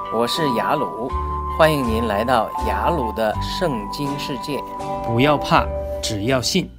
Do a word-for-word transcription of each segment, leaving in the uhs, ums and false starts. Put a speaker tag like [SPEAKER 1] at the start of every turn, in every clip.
[SPEAKER 1] 我是雅鲁，欢迎您来到雅鲁的圣经世界。
[SPEAKER 2] 不要怕，只要信。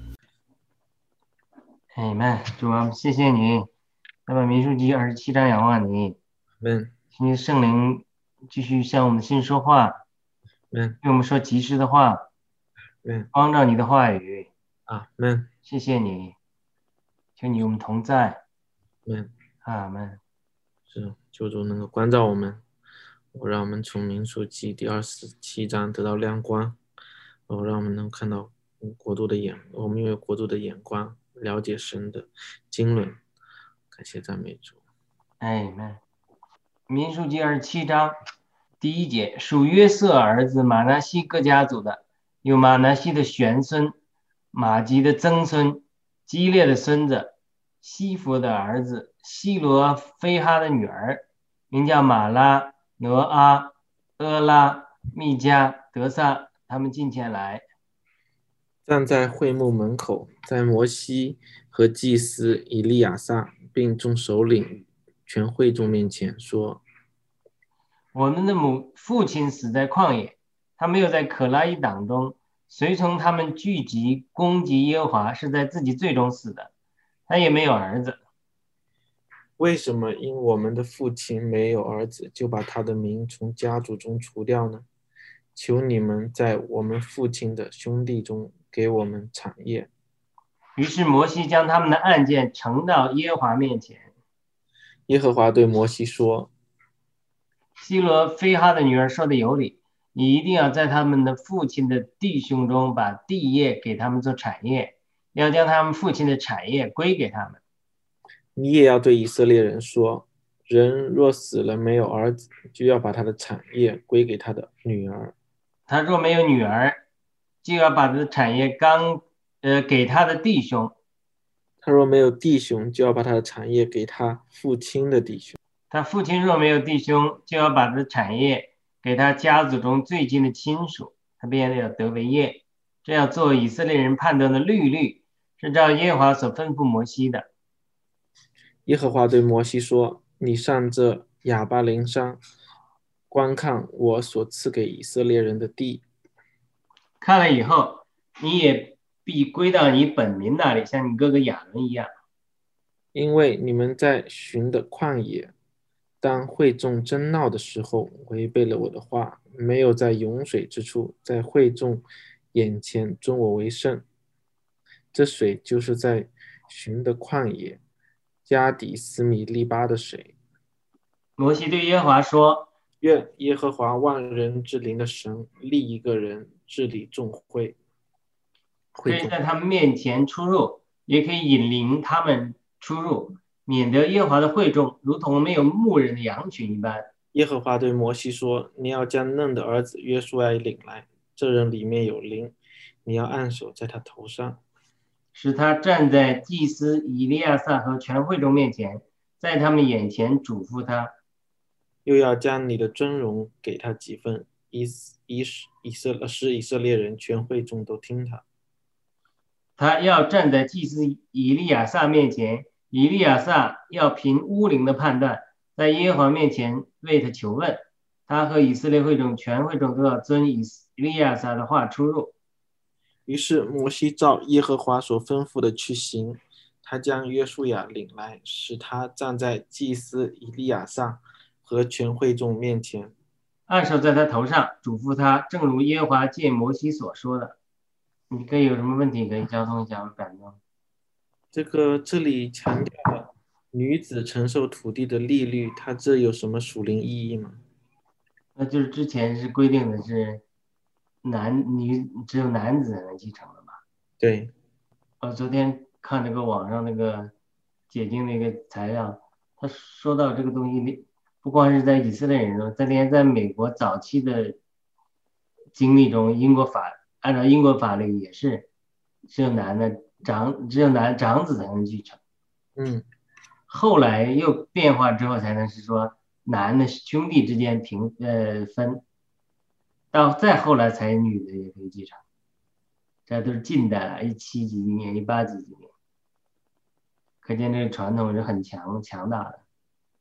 [SPEAKER 3] 阿们，主啊，谢谢你。那么民数记二十七章仰望你，
[SPEAKER 4] 嗯，
[SPEAKER 3] 请圣灵继续向我们心说话，
[SPEAKER 4] 嗯，
[SPEAKER 3] 对我们说及时的话，
[SPEAKER 4] 嗯，
[SPEAKER 3] 光照你的话语。
[SPEAKER 4] 啊，嗯，
[SPEAKER 3] 谢谢你，求你与我们同在。
[SPEAKER 4] 嗯，
[SPEAKER 3] 阿们。
[SPEAKER 4] 是求主能够关照我们，我让我们从民数记第二十七章得到亮光，哦，让我们能看到国度的眼，我们拥有国度的眼光，了解神的经纶。感谢赞美主。
[SPEAKER 3] 阿们。民数记二十七章第一节，属约瑟儿子马拿西各家族的，有马拿西的玄孙、马吉的曾孙、基列的孙子、西弗的儿子、西罗非哈的女儿，名叫马拉、挪阿、阿拉、密加、德萨，他们进前来。
[SPEAKER 4] 站在会幕门口，在摩西和祭司以利亚撒并众首领全会众面前说：
[SPEAKER 3] 我们的母父亲死在旷野，他没有在可拉一党中，随从他们聚集攻击耶和华，是在自己罪中死的，他也没有儿子。
[SPEAKER 4] 为什么因我们的父亲没有儿子，就把他的名从家族中除掉呢？求你们在我们父亲的兄弟中给我们产业。
[SPEAKER 3] 于是摩西将他们的案件呈到耶和华面前。
[SPEAKER 4] 耶和华对摩西说：
[SPEAKER 3] 西罗非哈的女儿说的有理，你一定要在他们的父亲的弟兄中把地业给他们做产业，要将他们父亲的产业归给他们。
[SPEAKER 4] 你也要对以色列人说，人若死了没有儿子，就要把他的产业归给他的女儿。
[SPEAKER 3] 他若没有女儿，就要把他的产业刚呃给他的弟兄。
[SPEAKER 4] 他若没有弟兄，就要把他的产业给他父亲的弟兄。
[SPEAKER 3] 他父亲若没有弟兄，就要把他的产业给他家族中最近的亲属，他便要得为业。这要做以色列人判断的律律，是照耶和华所吩咐摩西的。
[SPEAKER 4] 耶和华对摩西说：你上这亚巴琳山，观看我所赐给以色列人的地。
[SPEAKER 3] 看了以后，你也必归到你本民那里，像你哥哥亚伦一样。
[SPEAKER 4] 因为你们在寻的旷野，当会众争闹的时候，违背了我的话，没有在涌水之处，在会众眼前尊我为圣。这水就是在寻的旷野，加底斯米利巴的水。
[SPEAKER 3] 摩西对耶和华说：
[SPEAKER 4] 愿耶和华万人之灵的神立一个人治理众会，
[SPEAKER 3] 可以在他们面前出入，也可以引领他们出入，免得耶和华的会众如同没有牧人的羊群一般。
[SPEAKER 4] 耶和华对摩西说：你要将嫩的儿子约书亚领来，这人里面有灵，你要按手在他头上，
[SPEAKER 3] 使他站在祭司以利亚撒和全会众面前，在他们眼前嘱咐他。
[SPEAKER 4] 又要将你的尊荣给他几份，以以以色使以色列人全会众都听他。
[SPEAKER 3] 他要站在祭司以利亚撒面前，以利亚撒要凭乌灵的判断，在耶和华面前为他求问。他和以色列会众全会众都要遵以利亚撒的话出入。
[SPEAKER 4] 于是摩西照耶和华所吩咐的去行，他将约书亚领来，使他站在祭司以利亚撒和全会众面前，
[SPEAKER 3] 按手在他头上，嘱咐他，正如耶和华借摩西所说的。你可以有什么问题可以交通一下，我感动。
[SPEAKER 4] 这个这里强调了女子承受土地的利率，它这有什么属灵意义吗？
[SPEAKER 3] 那就是之前是规定的是男女只有男子才能继承的嘛。
[SPEAKER 4] 对。
[SPEAKER 3] 我昨天看那个网上那个解经那个材料，他说到这个东西，不光是在以色列人中，在连在美国早期的经历中，英国法按照英国法律也是只有男的长只有男长子才能继承。
[SPEAKER 4] 嗯，
[SPEAKER 3] 后来又变化之后才能是说男的兄弟之间平呃分，到再后来才女的也可以继承。这都是近代了，一七几几年，一八几几年，可见这个传统是很强强大的。
[SPEAKER 4] 对，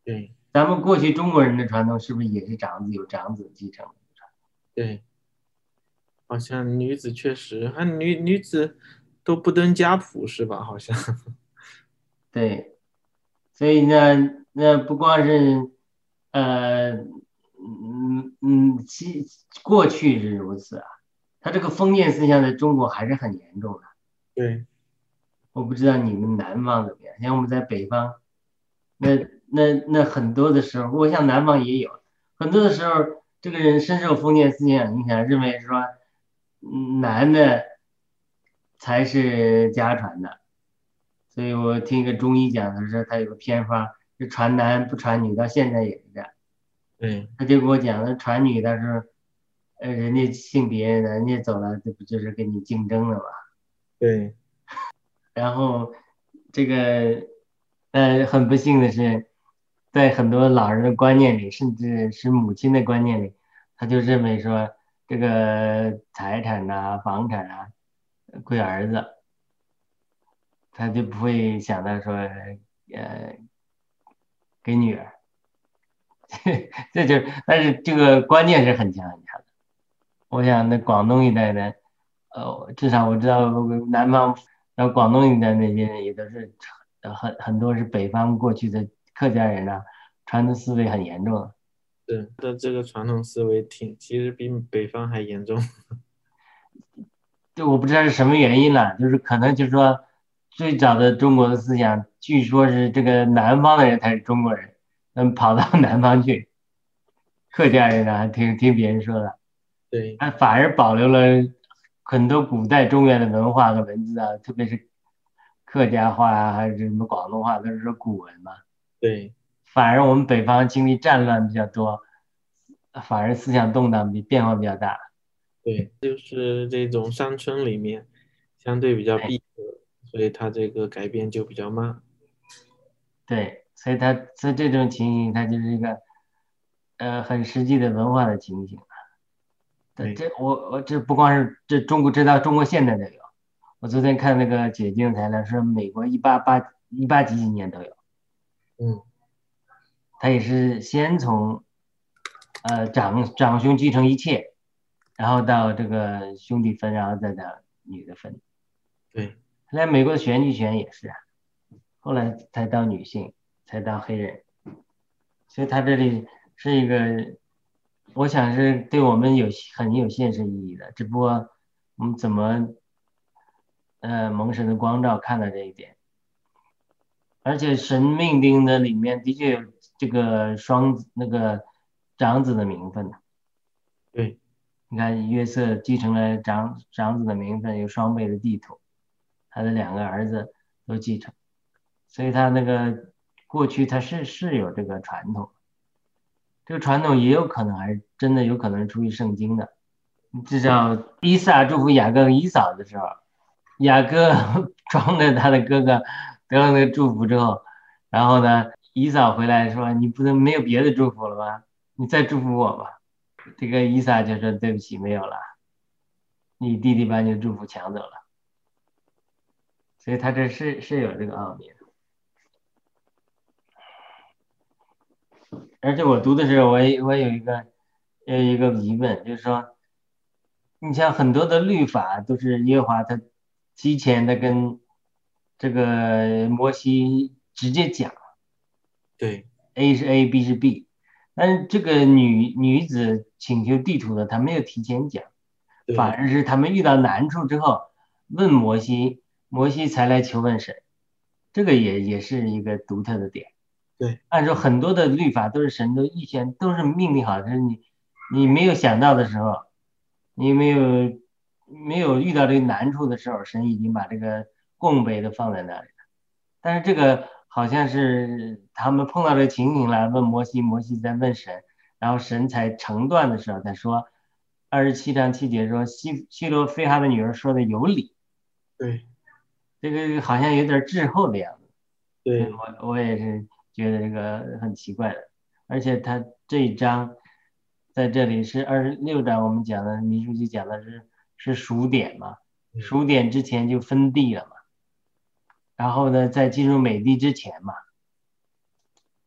[SPEAKER 3] 咱们过去中国人的传统是不是也是长子有长子继承？
[SPEAKER 4] 对，好像女子确实，还女女子都不登家谱是吧？好像。
[SPEAKER 3] 对，所以呢，那不光是呃，嗯嗯，其过去是如此啊，他这个封建思想在中国还是很严重的。
[SPEAKER 4] 对，
[SPEAKER 3] 我不知道你们南方怎么样，像我们在北方，那那那很多的时候，我想南方也有，很多的时候，这个人深受封建思想影响，认为说，嗯男的才是家传的。所以我听一个中医讲的是，他有个偏方是传男不传女，到现在也是这样。
[SPEAKER 4] 对，
[SPEAKER 3] 他就给我讲的传女，他说，呃，人家性别人家走了，这不就是跟你竞争了吗？
[SPEAKER 4] 对，
[SPEAKER 3] 然后这个呃很不幸的是，在很多老人的观念里，甚至是母亲的观念里，他就认为说这个财产呐、房产啊归儿子，他就不会想到说呃给女儿。这就但是这个观念是很强很强的。我想那广东一带的，呃，至少我知道南方，然后广东一带那些人也都是呃很很多是北方过去的客家人啊，传统思维很严重的。
[SPEAKER 4] 是的，这个传统思维挺，其实比北方还严重。
[SPEAKER 3] 就我不知道是什么原因了，就是可能就是说最早的中国的思想，据说是这个南方的人才是中国人，嗯，跑到南方去，客家人啊，听听别人说的。
[SPEAKER 4] 对，
[SPEAKER 3] 它反而保留了很多古代中原的文化和文字啊，特别是客家话啊，还是什么广东话，都是说古文嘛。
[SPEAKER 4] 对，
[SPEAKER 3] 反而我们北方经历战乱比较多，反而思想动荡比变化比较大。
[SPEAKER 4] 对，就是这种山村里面相对比较
[SPEAKER 3] 对
[SPEAKER 4] 闭塞，所以它这个改变就比较慢。
[SPEAKER 3] 对，所以它在这种情形，它就是一个呃很实际的文化的情形。这
[SPEAKER 4] 对，
[SPEAKER 3] 这我我这不光是这中国，这到中国现在都有。我昨天看那个解禁材料，说美国一八八一八几几年都有。
[SPEAKER 4] 嗯，
[SPEAKER 3] 他也是先从呃长长兄继承一切，然后到这个兄弟分，然后再到女的分。
[SPEAKER 4] 对，
[SPEAKER 3] 后来美国的选举权也是啊，后来才到女性，才到黑人，所以他这里是一个，我想是对我们有很有现实意义的，只不过我们怎么呃蒙神的光照看到这一点。而且神命定的里面的确有这个双子那个长子的名分的。
[SPEAKER 4] 对，
[SPEAKER 3] 你看约瑟继承了长长子的名分，有双倍的地土，他的两个儿子都继承，所以他那个过去他是是有这个传统，这个传统也有可能还是真的有可能是出于圣经的。至少伊撒祝福雅各和以扫的时候，雅各装着他的哥哥得了那个祝福之后，然后呢，以扫回来说：“你不能没有别的祝福了吗？你再祝福我吧。”这个以撒就说：“对不起，没有了，你弟弟把你的祝福抢走了。”所以他这是是有这个奥秘的。而且我读的时候，我也我有一个有一个疑问，就是说，你像很多的律法都是耶和华他提前的跟这个摩西直接讲
[SPEAKER 4] 对，
[SPEAKER 3] ，A 是 A，B 是 B，但是这个女女子请求地图的，她没有提前讲，反
[SPEAKER 4] 对，
[SPEAKER 3] 而是他们遇到难处之后问摩西，摩西才来求问神，这个也也是一个独特的点。
[SPEAKER 4] 对，
[SPEAKER 3] 按说很多的律法都是神都预先都是命令好的，是你你没有想到的时候，你没有没有遇到这个难处的时候，神已经把这个供备的放在那里了。但是这个好像是他们碰到这个情形来问摩西，摩西在问神，然后神才成段的时候才说，二十七章七节说希希罗非哈的女儿说的有理，
[SPEAKER 4] 对，
[SPEAKER 3] 这个好像有点滞后的样子。所以
[SPEAKER 4] 对，
[SPEAKER 3] 我我也是觉得这个很奇怪的，而且他这一章在这里是二十六章，我们讲的民数记讲的是是数点嘛，
[SPEAKER 4] 嗯，
[SPEAKER 3] 数点之前就分地了嘛，然后呢在进入美地之前嘛，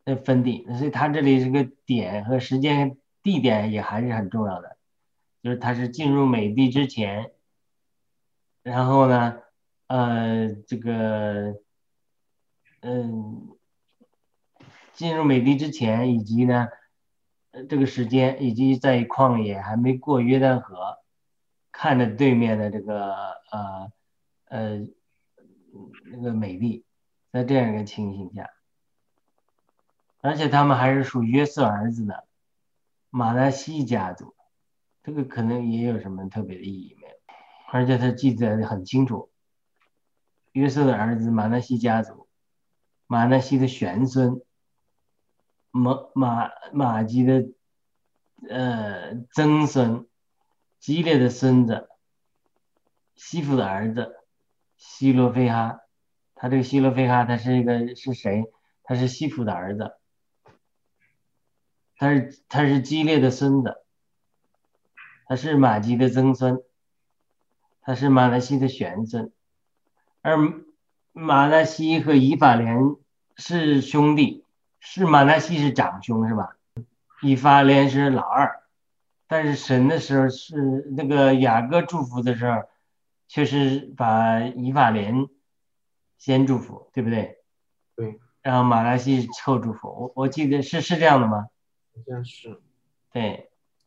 [SPEAKER 3] 呃分地，所以它这里这个点和时间地点也还是很重要的，就是它是进入美地之前，然后呢，呃，这个嗯，进入美地之前，以及呢，呃这个时间，以及在旷野还没过约旦河，看着对面的这个呃呃那个美地，在这样一个情形下，而且他们还是属约瑟儿子的马来西家族，这个可能也有什么特别的意义没有？而且他记载的很清楚，约瑟的儿子马来西家族，马来西的玄孙。马马马基的呃曾孙，基列的孙子，西弗的儿子希罗非哈，他这个希罗非哈他是一个是谁？他是西弗的儿子，他是他是基列的孙子，他是马基的曾孙，他是马来西的玄孙，而马来西和以法莲是兄弟，是马来西是长兄是吧？以法莲是老二，但是神的时候是那个雅各祝福的时候，却是把以法莲先祝福，对不对？
[SPEAKER 4] 对，
[SPEAKER 3] 然后马来西后祝福，我我记得是是这样的吗？
[SPEAKER 4] 好像是。
[SPEAKER 3] 对，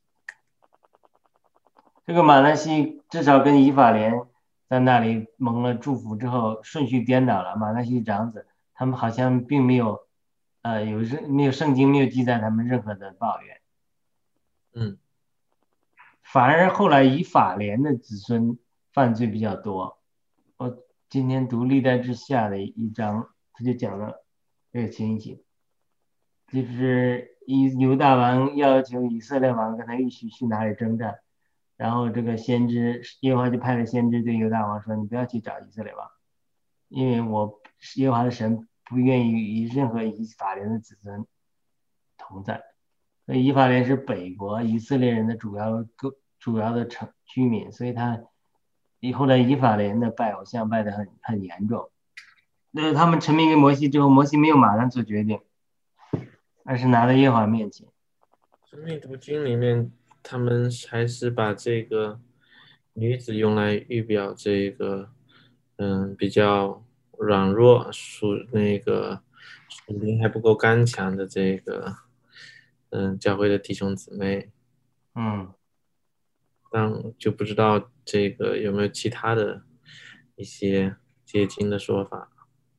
[SPEAKER 3] 这个马来西至少跟以法莲在那里蒙了祝福之后，顺序颠倒了。马来西长子他们好像并没有，呃，有任没有圣经没有记载他们任何的抱怨。
[SPEAKER 4] 嗯，
[SPEAKER 3] 反而后来以法莲的子孙犯罪比较多。我今天读历代志下的一章，他就讲了这个情形，就是以犹大王要求以色列王跟他一起去哪里征战，然后这个先知耶和华就派了先知对犹大王说：“你不要去找以色列王，因为我耶和华的神不愿意与任何以法莲的子孙同在。”所以以法莲是北国以色列人的主要个主要的城居民，所以他以后来以法莲的拜偶像拜得很很严重。那他们沉迷给摩西之后，摩西没有马上做决定，而是拿到耶和华面前。
[SPEAKER 4] 生命读经里面，他们还是把这个女子用来预表这个，嗯，比较软弱、属那个属灵还不够刚强的这个，嗯，教会的弟兄姊妹。
[SPEAKER 3] 嗯，
[SPEAKER 4] 但就不知道这个有没有其他的一些解经的说法。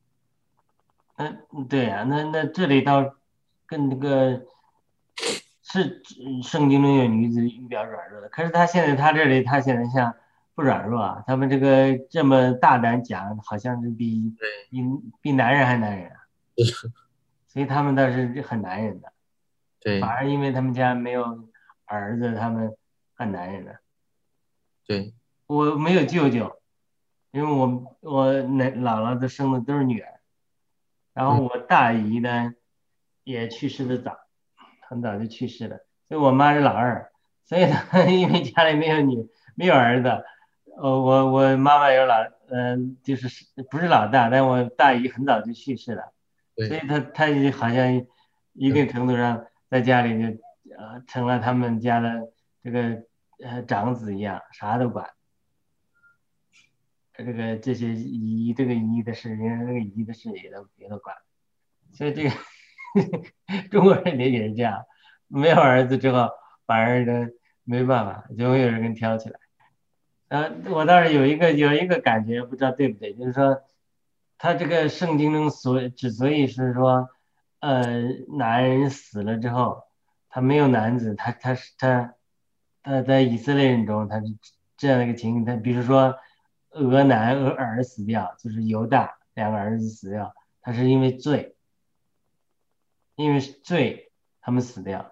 [SPEAKER 3] 嗯，对呀、啊，那那这里倒跟那个是圣经中有女子预表软弱的，可是他现在他这里他现在像不软弱啊，他们这个这么大胆讲，好像是比比比男人还男人啊，所以他们倒是很男人的，
[SPEAKER 4] 对
[SPEAKER 3] 反而因为他们家没有儿子，他们很男人的。
[SPEAKER 4] 对，
[SPEAKER 3] 我没有舅舅，因为我我奶姥姥的生的都是女儿，然后我大姨呢也去世的早，很早就去世了，所以我妈是老二，所以呢，因为家里没有女没有儿子，呃，我我妈妈有老，嗯、呃，就是不是老大，但我大姨很早就去世了，所以
[SPEAKER 4] 对，
[SPEAKER 3] 她她就好像一定程度上在家里就呃成了他们家的这个呃长子一样，啥都管。这个这些姨这个姨的事，人家这个姨的事也都也都管，所以这个中国人也也是这样，没有儿子之后，反而呢没办法，就会有人给你挑起来。呃，我倒是有一个有一个感觉，不知道对不对，就是说，他这个圣经中所之所以是说，呃，男人死了之后，他没有男子，他他是他他在以色列人中他是这样的一个情形，他比如说俄男俄儿死掉，就是犹大两个儿子死掉，他是因为罪，因为罪他们死掉。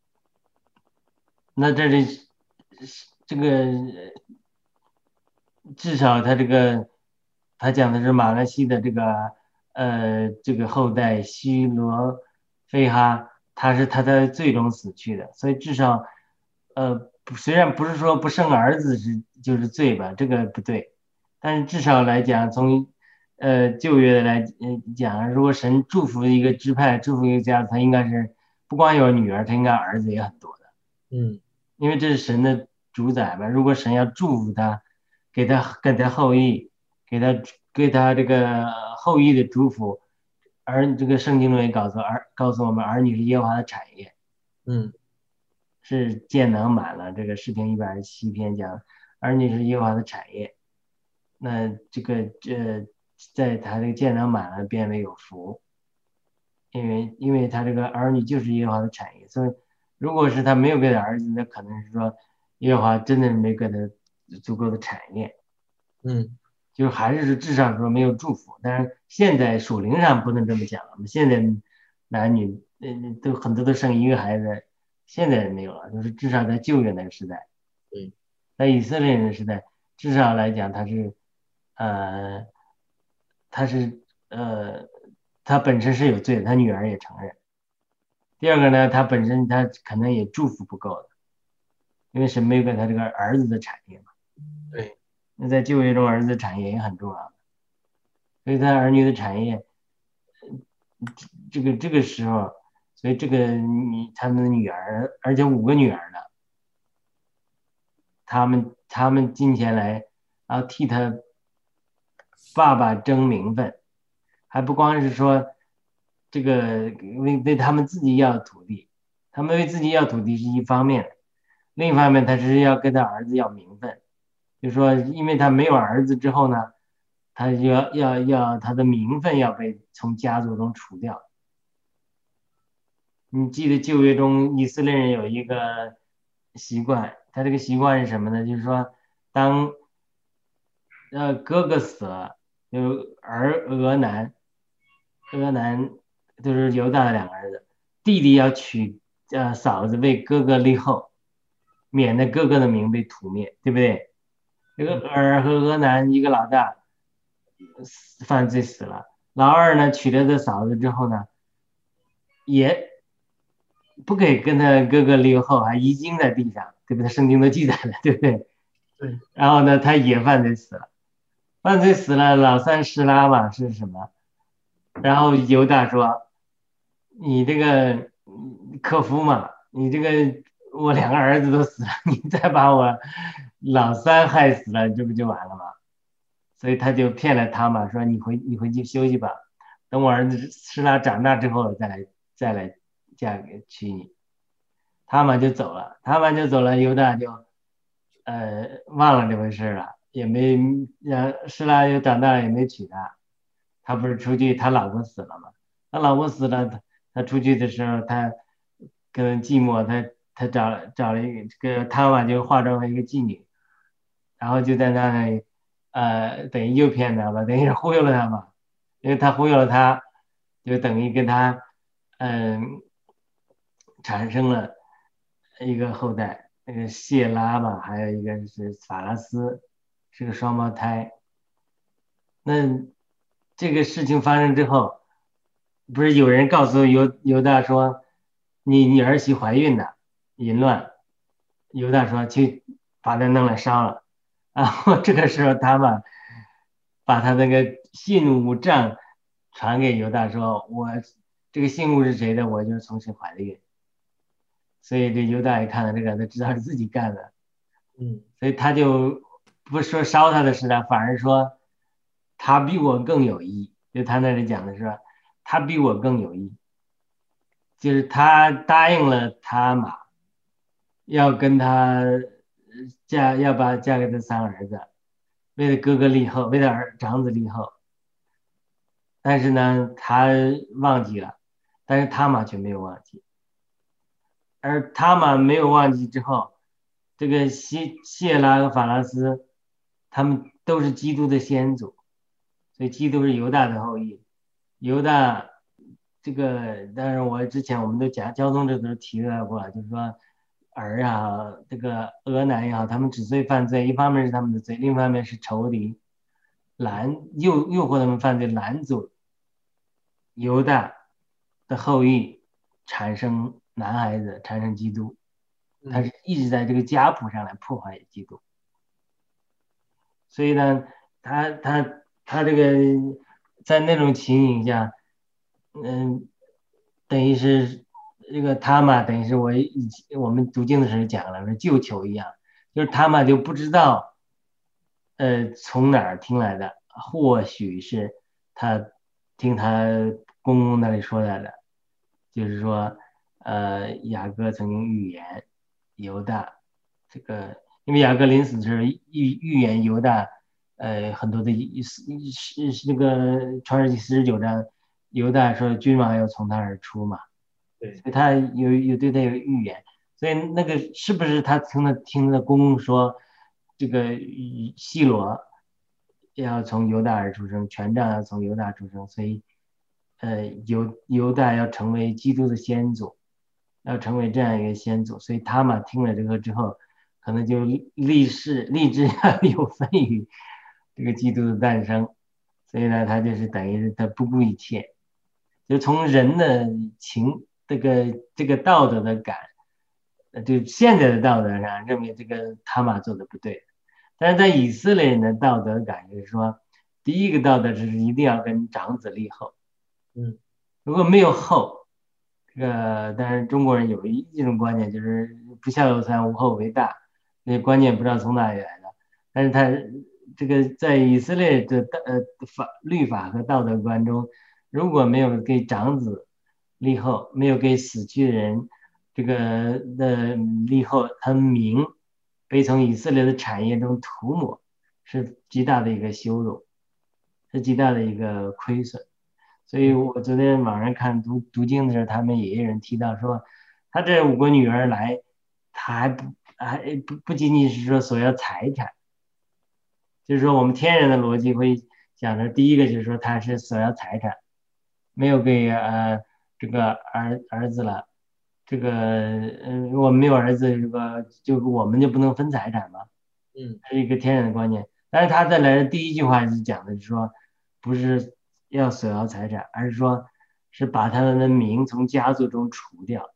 [SPEAKER 3] 那这里这个至少他这个他讲的是马来西的这个呃这个后代希罗非哈，他是他在罪中死去的，所以至少呃虽然不是说不生儿子是就是罪吧，这个不对，但是至少来讲从呃旧约的来呃讲，如果神祝福一个支派，祝福一个家，他应该是不光有女儿，他应该儿子也很多的，
[SPEAKER 4] 嗯
[SPEAKER 3] 因为这是神的主宰嘛。如果神要祝福他，给他给他后裔，给他给他这个后裔的祝福，而这个圣经中也告诉儿告诉我们，儿女是耶和华的产业。
[SPEAKER 4] 嗯
[SPEAKER 3] 是剑囊满了，这个诗篇一百二十七篇讲，儿女是耶和华的产业。那这个呃，在他这个剑囊满了，变为有福，因为因为他这个儿女就是耶和华的产业，所以如果是他没有给他儿子，那可能是说耶和华真的没给他足够的产业，
[SPEAKER 4] 嗯
[SPEAKER 3] 就还是至少说没有祝福。但是现在属灵上不能这么讲了，我们现在男女呃都很多都生一个孩子，现在没有了，就是至少在旧约那个时代，
[SPEAKER 4] 对，
[SPEAKER 3] 在以色列人的时代，至少来讲他是呃他是呃他本身是有罪的，他女儿也承认。第二个呢，他本身他可能也祝福不够的，因为神没有给他这个儿子的产业嘛。
[SPEAKER 4] 对，
[SPEAKER 3] 那在旧约中，儿子的产业也很重要，所以他儿女的产业，这个这个时候，所以这个你他们的女儿，而且五个女儿呢，他们他们今天来，然后替他爸爸争名分，还不光是说这个为为他们自己要土地，他们为自己要土地是一方面，另一方面他是要跟他儿子要名分，就说因为他没有儿子之后呢，他就要要要他的名分要被从家族中除掉。你记得旧约中以色列人有一个习惯，他这个习惯是什么呢？就是说，当呃哥哥死了，就儿俄男，俄男都是犹大的两个儿子，弟弟要娶呃嫂子为哥哥立后，免得哥哥的名被涂灭，对不对？这个儿和俄男一个老大犯罪死了，老二呢娶了这嫂子之后呢，也不给跟他哥哥立后，还遗精在地上，对不对？圣经都记载了，对不对？
[SPEAKER 4] 对，
[SPEAKER 3] 然后呢，他也犯罪死了，犯罪死了，老三施拉嘛是什么？然后犹大说：“你这个克夫嘛，你这个我两个儿子都死了，你再把我老三害死了，这不就完了吗？”所以他就骗了他嘛，说你回你回去休息吧，等我儿子施拉长大之后再来再来嫁给娶你。他们就走了，他们就走了，犹大就呃忘了这回事了，也没让施拉又长大了也没娶她，他不是出去他老婆死了嘛，他老婆死了，他他出去的时候他可能寂寞，他他找找了一个这个他嘛就化妆成一个妓女，然后就在那里呃等于诱骗他吧，等于是忽悠了他嘛，因为他忽悠了他，就等于跟他嗯、产生了一个后代，那个谢拉嘛，还有一个是法拉斯，是个双胞胎。那这个事情发生之后，不是有人告诉犹犹大说，你你儿媳怀孕了，淫乱。犹大说去把她弄来烧了。然后这个时候他们把他那个信物账传给犹大说，我这个信物是谁的，我就从谁怀的孕。所以这犹大一看到这个，他知道是自己干的，
[SPEAKER 4] 嗯
[SPEAKER 3] 所以他就不说烧他的事了，反而说他比我更有义。就他那里讲的是，他比我更有义，就是他答应了他妈，要跟他嫁，要把嫁给他三个儿子，为了哥哥立后，为了儿长子立后。但是呢，他忘记了，但是他妈却没有忘记。而他们没有忘记之后，这个谢谢拉和法拉斯，他们都是基督的先祖，所以基督是犹大的后裔。犹大这个，当然我之前我们都讲交通这都提到过，就是说儿啊，这个俄男也好，他们之所以犯罪，一方面是他们的罪，另一方面是仇敌拦诱诱惑他们犯罪，拦阻犹大的后裔产生男孩子，产生基督，他是一直在这个家谱上来破坏基督。所以呢，他他他这个在那种情形下，嗯，等于是这个他嘛，等于是我以前我们读经的时候讲了，说旧囚一样，就是他嘛就不知道，呃，从哪儿听来的，或许是他听他公公那里说来的，就是说，呃，雅各曾经预言犹大这个，因为雅各临死的时候预预言犹大。呃，很多的是是那个创世纪四十九章，犹大说君王要从他而出嘛，
[SPEAKER 4] 对，
[SPEAKER 3] 所以他有有对他有预言，所以那个是不是他听了听了公公说，这个西罗要从犹大而出生，权杖要从犹大出生，所以呃犹犹大要成为基督的先祖，要成为这样一个先祖，所以他嘛听了这个之后，可能就立誓立志要有份于这个基督的诞生，所以呢，他就是等于是他不顾一切，就从人的情这个这个道德的感，呃就现在的道德上认为这个他玛做的不对，但是在以色列人的道德感就是说，第一个道德是一定要跟长子立后，
[SPEAKER 4] 嗯，
[SPEAKER 3] 如果没有后，这个但是中国人有一一种观念就是不孝有三，无后为大，那观念不知道从哪里来的，但是他这个在以色列的呃法律法和道德观中，如果没有给长子立后，没有给死去的人这个的立后，他名被从以色列的产业中涂抹，是极大的一个羞辱，是极大的一个亏损。所以我昨天网上看读读经的时候，他们也有人提到说，他这五个女儿来，他还不还不不仅仅是说索要财产，就是说我们天然的逻辑会想着，第一个就是说他是索要财产，没有给呃这个儿儿子了，这个嗯、呃、我们没有儿子，这个就我们就不能分财产吗？
[SPEAKER 4] 嗯，
[SPEAKER 3] 这是一个天然的观念。但是他再来的第一句话是讲的是说，不是要索要财产，而是说是把他的名从家族中除掉，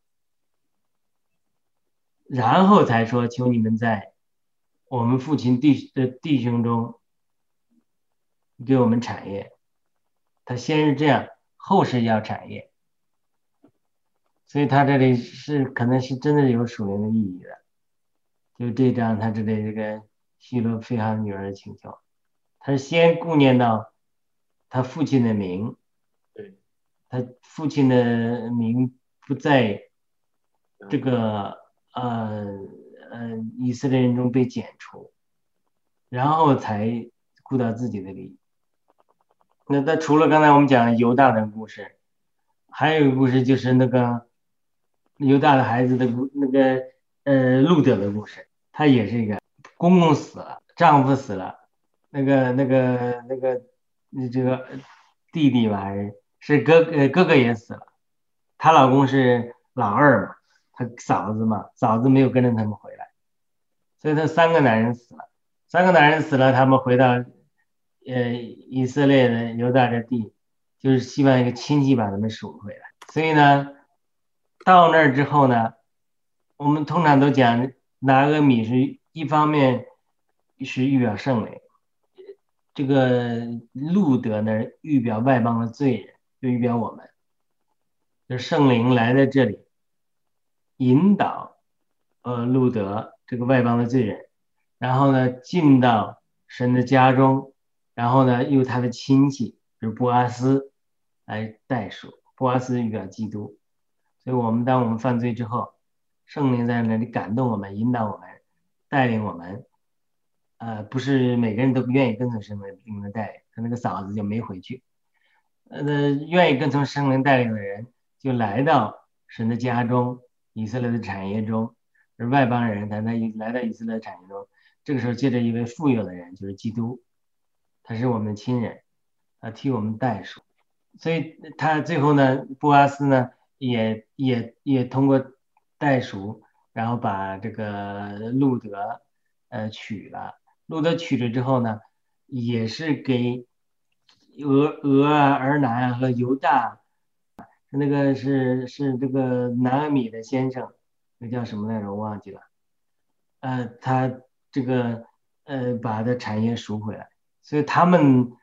[SPEAKER 3] 然后才说求你们在我们父亲弟的弟兄中给我们产业。他先是这样，后是要产业，所以他这里是可能是真的有属灵的意义的。就这章他这里这个希罗非常女儿的请求，他是先顾念到他父亲的名，
[SPEAKER 4] 对，
[SPEAKER 3] 他父亲的名不在这个呃呃以色列人中被剪除，然后才顾到自己的利益。那那除了刚才我们讲犹大的故事，还有一个故事就是那个犹大的孩子的故那个呃路德的故事，他也是一个公公死了，丈夫死了，那个那个那个你这个弟弟吧，还是是哥呃哥哥也死了，她老公是老二嘛，她嫂子嘛，嫂子没有跟着他们回来，所以他三个男人死了，三个男人死了，他们回到呃以色列的犹大的地，就是希望一个亲戚把他们赎回来。所以呢，到那儿之后呢，我们通常都讲拿俄米是一方面是预表圣灵，这个路德呢预表外邦的罪人，就预表我们，就是圣灵来在这里引导呃路德这个外邦的罪人，然后呢进到神的家中，然后呢由他的亲戚就是波阿斯来代赎，波阿斯预表基督，所以我们当我们犯罪之后，圣灵在那里感动我们，引导我们，带领我们，呃，不是每个人都愿意跟从圣灵的带领，他那个嫂子就没回去，呃，愿意跟从圣灵带领的人就来到神的家中，以色列的产业中，而外邦人他在来到以色列的产业中，这个时候借着一位富有的人，就是基督，他是我们的亲人，他替我们代赎，所以他最后呢，波阿斯呢也也也通过代赎，然后把这个路德呃娶了，路德娶了之后呢，也是给俄俄啊、尔南啊和犹大，那个是是这个南阿米的先生，那叫什么来着？我忘记了。呃，他这个呃把的产业赎回来，所以他们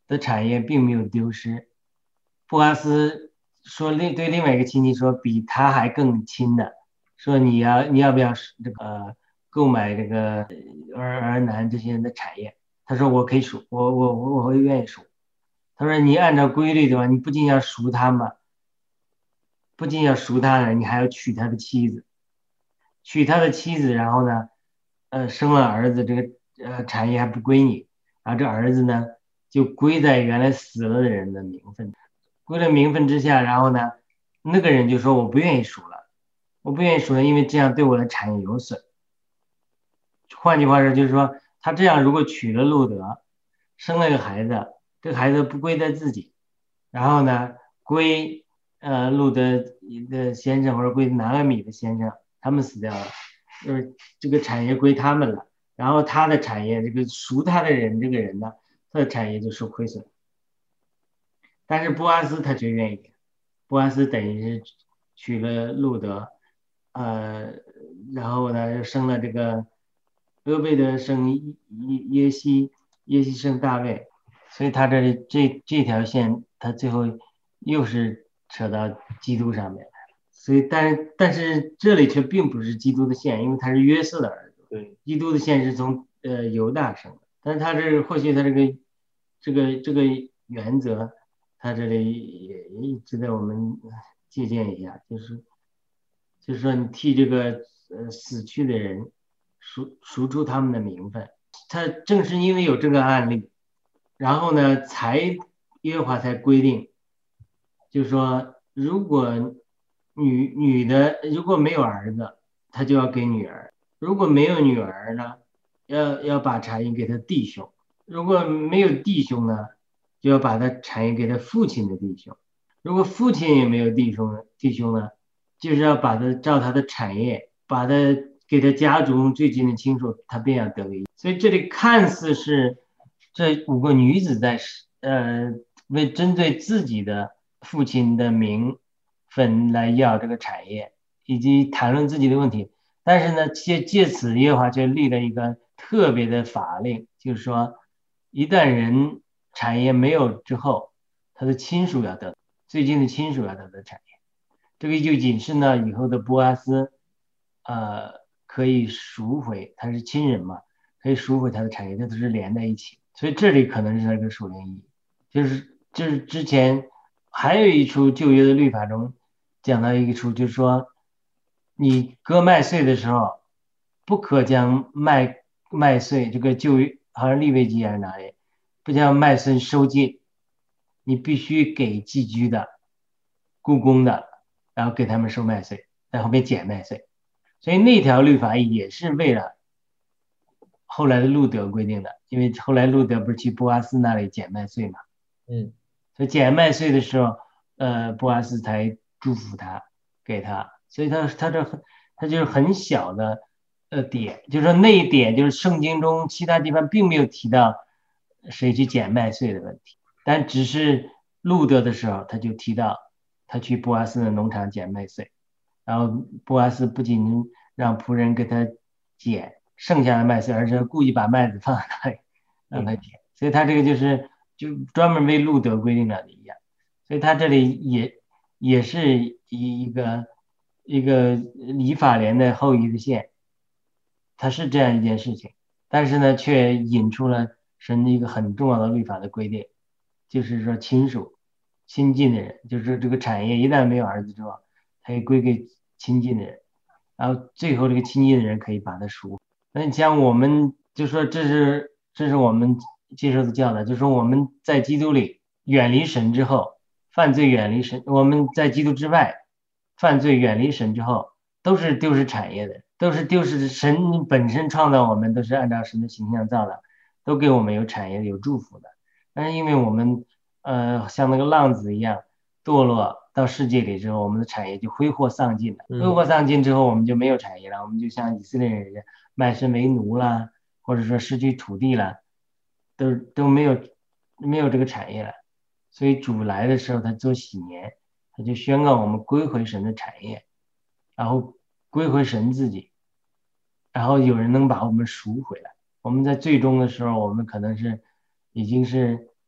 [SPEAKER 3] 的产业并没有丢失。波阿斯说另对另外一个亲戚说，比他还更亲的，说你要你要不要这个、呃、购买这个儿儿男这些人的产业？他说我可以赎，我我我我会愿意赎。他说你按照规律的话，你不仅要赎他嘛，不仅要赎他呢，你还要娶他的妻子，娶他的妻子，然后呢，呃，生了儿子，这个呃产业还不归你，然后这儿子呢就归在原来死了的人的名分，归了名分之下，然后呢，那个人就说我不愿意赎了，我不愿意赎了，因为这样对我的产业有损。换句话说，就是说他这样如果娶了路德，生了个孩子，这个孩子不归在自己，然后呢归呃路德的先生或者归拿俄米的先生，他们死掉了，就是这个产业归他们了，然后他的产业这个赎他的人这个人呢，他的产业就受亏损。但是波阿斯他却愿意，波阿斯等于是娶了路德，呃，然后呢又生了这个俄贝德生耶西，耶西生大卫，所以他这里这这条线他最后又是扯到基督上面来了。所以但是但是这里却并不是基督的线，因为他是约瑟的儿子。
[SPEAKER 4] 对，
[SPEAKER 3] 基督的线是从呃犹大生的，但是他这或许他这个这个这个原则，他这里也也值得我们借鉴一下，就是就是说你替这个呃死去的人赎赎出他们的名分。他正是因为有这个案例，然后呢才耶和华才规定，就是说如果女女的如果没有儿子，他就要给女儿；如果没有女儿呢，要要把产业给他弟兄；如果没有弟兄呢，就要把他产业给他父亲的弟兄；如果父亲也没有弟兄弟兄呢，就是要把他照他的产业，把他给他家族中最近的亲属，他便要得个。所以这里看似是这五个女子在呃为针对自己的父亲的名分来要这个产业，以及谈论自己的问题，但是呢，借借此耶和华就立了一个特别的法令，就是说，一旦人产业没有之后，他的亲属要得，最近的亲属要得的产业。这个就引申到以后的波阿斯，呃，可以赎回，他是亲人嘛，可以赎回他的产业，这都是连在一起。所以这里可能是那个属灵意义，就是就是之前还有一处旧约的律法中讲到一个处，就是说你割麦穗的时候，不可将麦麦穗这个旧约好像利未记还是哪里，不将麦穗收尽，你必须给寄居的、雇工的。然后给他们收麦穗，在后面捡麦穗，所以那条律法也是为了后来的路德规定的，因为后来路德不是去波阿斯那里捡麦穗嘛，
[SPEAKER 4] 嗯，
[SPEAKER 3] 所以捡麦穗的时候，呃，波阿斯才祝福他，给他，所以他他这他就是很小的呃点，就是说那一点就是圣经中其他地方并没有提到谁去捡麦穗的问题，但只是路德的时候他就提到。他去波阿斯的农场捡麦穗，然后波阿斯不仅让仆人给他捡剩下的麦穗，而且故意把麦子放在那里让他捡，所以他这个就是就专门为路德规定了的一样，所以他这里也也是一一个一个以法莲的后裔的线，它是这样一件事情，但是呢却引出了神一个很重要的律法的规定，就是说亲属。亲近的人，就是这个产业一旦没有儿子之后，他也归给亲近的人，然后最后这个亲近的人可以把他赎。那你像我们就说这是这是我们接受的教导，就是说我们在基督里远离神之后，犯罪远离神，我们在基督之外犯罪远离神之后，都是丢失产业的，都是丢失神本身创造我们都是按照神的形象造的，都给我们有产业有祝福的，但是因为我们呃，像那个浪子一样堕落到世界里之后，我们的产业就挥霍丧尽了。挥霍丧尽之后，我们就没有产业了，我们就像以色列人一样，卖身为奴啦，或者说失去土地了，都都没有没有这个产业了。所以主来的时候，他做喜年，他就宣告我们归回神的产业，然后归回神自己，然后有人能把我们赎回来。我们在最终的时候，我们可能是已经是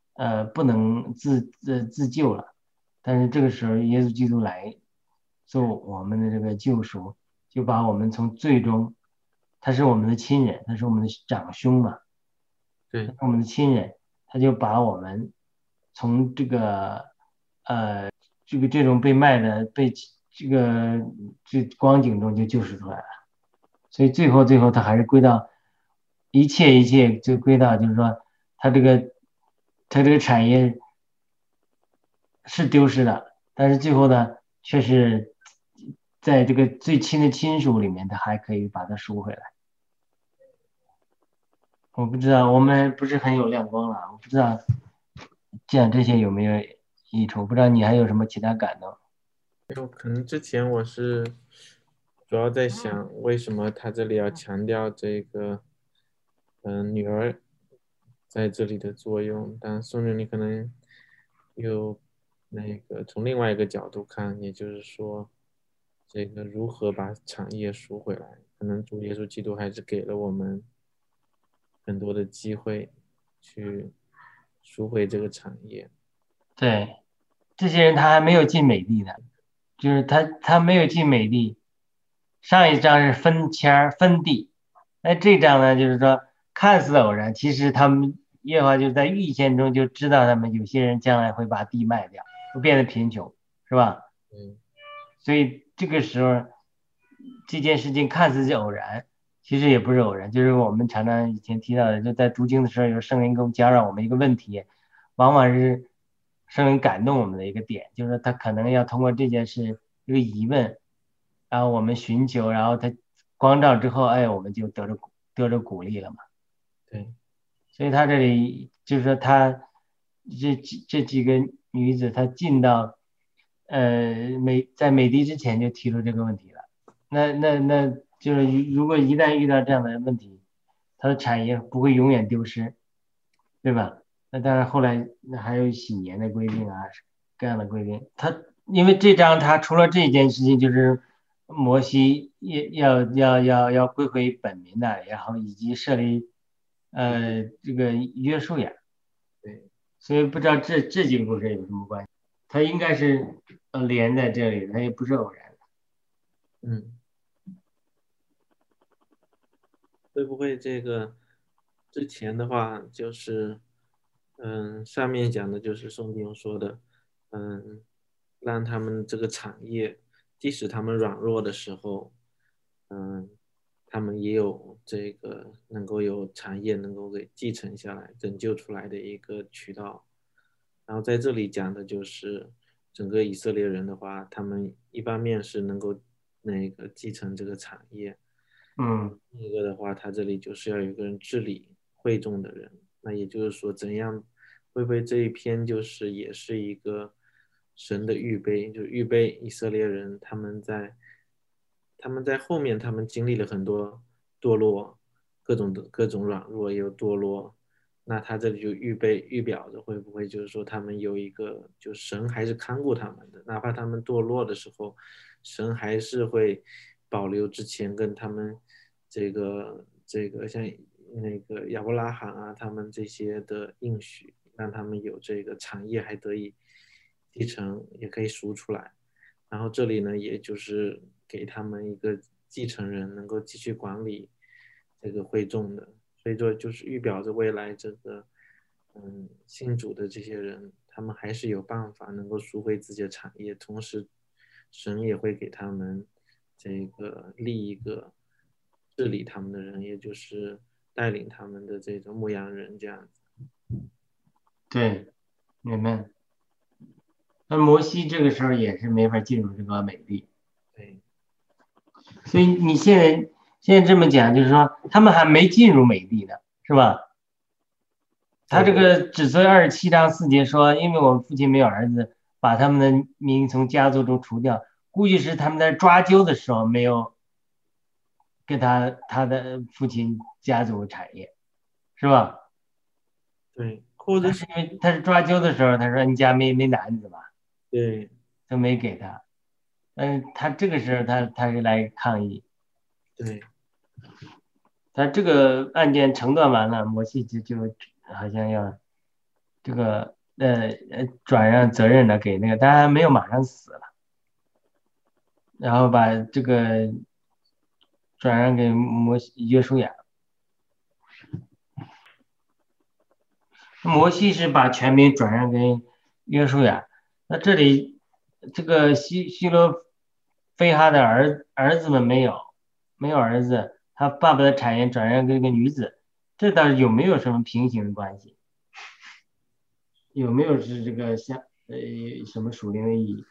[SPEAKER 3] 呃不能自自自救了。但是这个时候耶稣基督来做我们的这个救赎，就把我们从最终，他是我们的亲人，他是我们的长兄嘛，
[SPEAKER 4] 对，
[SPEAKER 3] 他是我们的亲人，他就把我们从这个呃这个这种被卖的被这个这光景中就救赎出来了。所以最后最后他还是归到一切一切就归到就是说他这个他这个产业是丢失的，但是最后呢却是在这个最亲的亲属里面他还可以把它赎回来。我不知道，我们不是很有亮光了，我不知道讲这些有没有益处，不知道你还有什么其他感动？
[SPEAKER 4] 就可能之前我是主要在想，为什么他这里要强调这个，嗯、女儿在这里的作用？但宋女你可能有那个从另外一个角度看，也就是说，这个如何把产业赎回来？可能主耶稣基督还是给了我们很多的机会去赎回这个产业。
[SPEAKER 3] 对，这些人他还没有进美地呢，就是他他没有进美地。上一章是分签儿分地，那这章呢，就是说看似偶然，其实他们耶和华就在预先中就知道他们有些人将来会把地卖掉，会变得贫穷，是吧？
[SPEAKER 4] 嗯，
[SPEAKER 3] 所以这个时候这件事情看似是偶然，其实也不是偶然，就是我们常常以前提到的，就在读经的时候，有圣灵给我们讲让我们一个问题，往往是圣灵感动我们的一个点，就是说他可能要通过这件事一个疑问。然后我们寻求，然后他光照之后，哎，我们就得着得着鼓励了嘛。
[SPEAKER 4] 对，
[SPEAKER 3] 所以他这里就是说他这这几个女子，她进到呃美在美的之前就提出这个问题了。那那那就是如果一旦遇到这样的问题，它的产业不会永远丢失，对吧？那当然后来那还有洗年的规定啊，各样的规定。他因为这章他除了这件事情，就是摩西要要要要要归回本民的，然后以及设立呃这个约书亚。
[SPEAKER 4] 对，
[SPEAKER 3] 所以不知道这这几个故事有什么关系？它应该是呃连在这里，它也不是偶然的。
[SPEAKER 4] 嗯。会不会这个之前的话就是，嗯，上面讲的就是宋弟兄说的，嗯，让他们这个产业，即使他们软弱的时候，嗯，他们也有这个能够有产业能够给继承下来、拯救出来的一个渠道。然后在这里讲的就是整个以色列人的话，他们一方面是能够那个继承这个产业。
[SPEAKER 3] 嗯，
[SPEAKER 4] 另一个的话，他这里就是要有一个人治理会众的人，那也就是说，怎样会不会这一篇就是也是一个神的预备，就预备以色列人他们在他们在后面他们经历了很多堕落，各种的各种软弱也有堕落，那他这里就预备预表着会不会就是说他们有一个就神还是看顾他们的，哪怕他们堕落的时候，神还是会保留之前跟他们这个这个像那个亚伯拉罕啊他们这些的应许，让他们有这个产业还得以继承，也可以赎出来。然后这里呢，也就是给他们一个继承人，能够继续管理这个会众的。所以说，就是预表着未来这个，嗯，信主的这些人，他们还是有办法能够赎回自己的产业，同时，神也会给他们这个立一个治理他们的人，也就是带领他们的这种牧羊人这样子。
[SPEAKER 3] 对，明白。那摩西这个时候也是没法进入这个美地。
[SPEAKER 4] 对，
[SPEAKER 3] 所以你现在现在这么讲，就是说他们还没进入美地呢，是吧？他这个只说二十七章四节说，因为我父亲没有儿子，把他们的名从家族中除掉，估计是他们在抓阄的时候没有给他他的父亲家族产业，是吧？
[SPEAKER 4] 对，或者是
[SPEAKER 3] 因为他是抓阄的时候，他说你家没没男子吧，
[SPEAKER 4] 对
[SPEAKER 3] 都没给他。嗯，他这个时候他他是来抗议，
[SPEAKER 4] 对
[SPEAKER 3] 他这个案件承断完了，摩西就就好像要这个呃呃转让责任的给那个，当然没有马上死了，然后把这个转让给摩西约书亚。摩西是把权柄转让给约书亚。那这里这个希希罗非哈的儿儿子们没有没有儿子，他爸爸的产业转让给一个女子，这倒是有没有什么平行的关系？有没有是这个像呃什么属灵的意义？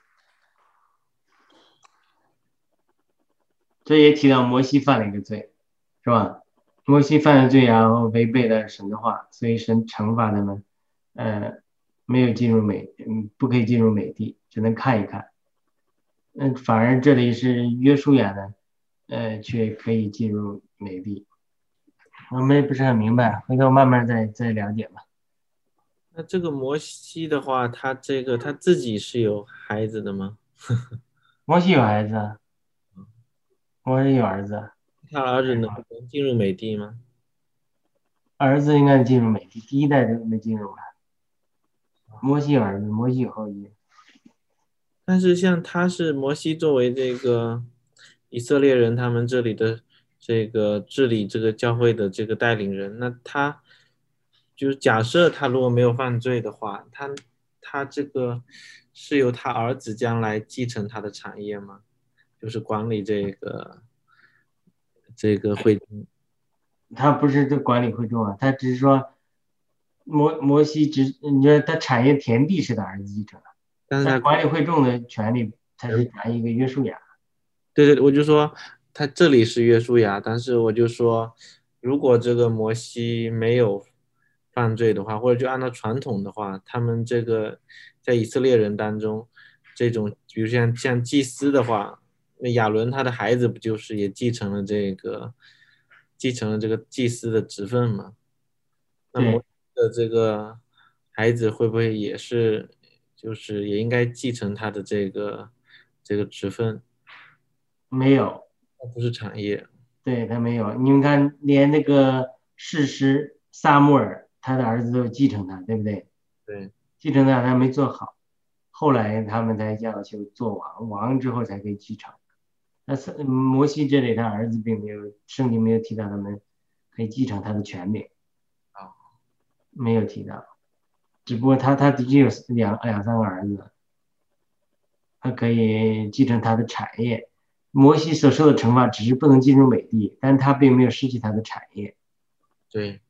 [SPEAKER 3] 这也提到摩西犯了一个罪，是吧？摩西犯了罪，然后违背了神的话，所以神惩罚他们，呃，没有进入美，嗯，不可以进入美地，只能看一看。嗯，反而这里是约书亚呢，呃，却可以进入美地。我们也不是很明白，回头慢慢再再了解吧。
[SPEAKER 4] 那这个摩西的话，他这个他自己是有孩子的吗？
[SPEAKER 3] 摩西有孩子啊，摩西有儿子，
[SPEAKER 4] 他儿子能能进入美地吗？
[SPEAKER 3] 儿子应该进入美地，第一代都没进入吧？摩西有儿子，摩西有后裔。
[SPEAKER 4] 但是像他是摩西作为这个以色列人他们这里的这个治理这个教会的这个带领人，那他就是假设他如果没有犯罪的话，他他这个是由他儿子将来继承他的产业吗？就是管理这个这个会众。
[SPEAKER 3] 他不是这管理会众啊，他只是说摩摩西只，你说他产业田地是他儿子继承的，
[SPEAKER 4] 但是他
[SPEAKER 3] 但管理会众的权利他是传一个约书亚。
[SPEAKER 4] 对对，我就说他这里是约书亚，但是我就说，如果这个摩西没有犯罪的话，或者就按照传统的话，他们这个在以色列人当中，这种比如像像祭司的话，那亚伦他的孩子不就是也继承了这个继承了这个祭司的职分吗？那摩
[SPEAKER 3] 对，
[SPEAKER 4] 西的这个孩子会不会也是就是也应该继承他的这个这个职分？
[SPEAKER 3] 没有，
[SPEAKER 4] 它不是产业。
[SPEAKER 3] 对他没有。你们看，连那个士师撒母耳，他的儿子都继承他，对不对？
[SPEAKER 4] 对，
[SPEAKER 3] 继承他他没做好，后来他们才要求做王，王之后才可以继承。那是摩西这里他儿子并没有，圣经没有提到他们可以继承他的权柄，
[SPEAKER 4] 啊，
[SPEAKER 3] 没有提到。只不过他他的确有两两三个儿子，他可以继承他的产业。摩西所受的惩罚只是不能进入美地，但他并没有失去他的产业。
[SPEAKER 4] 对，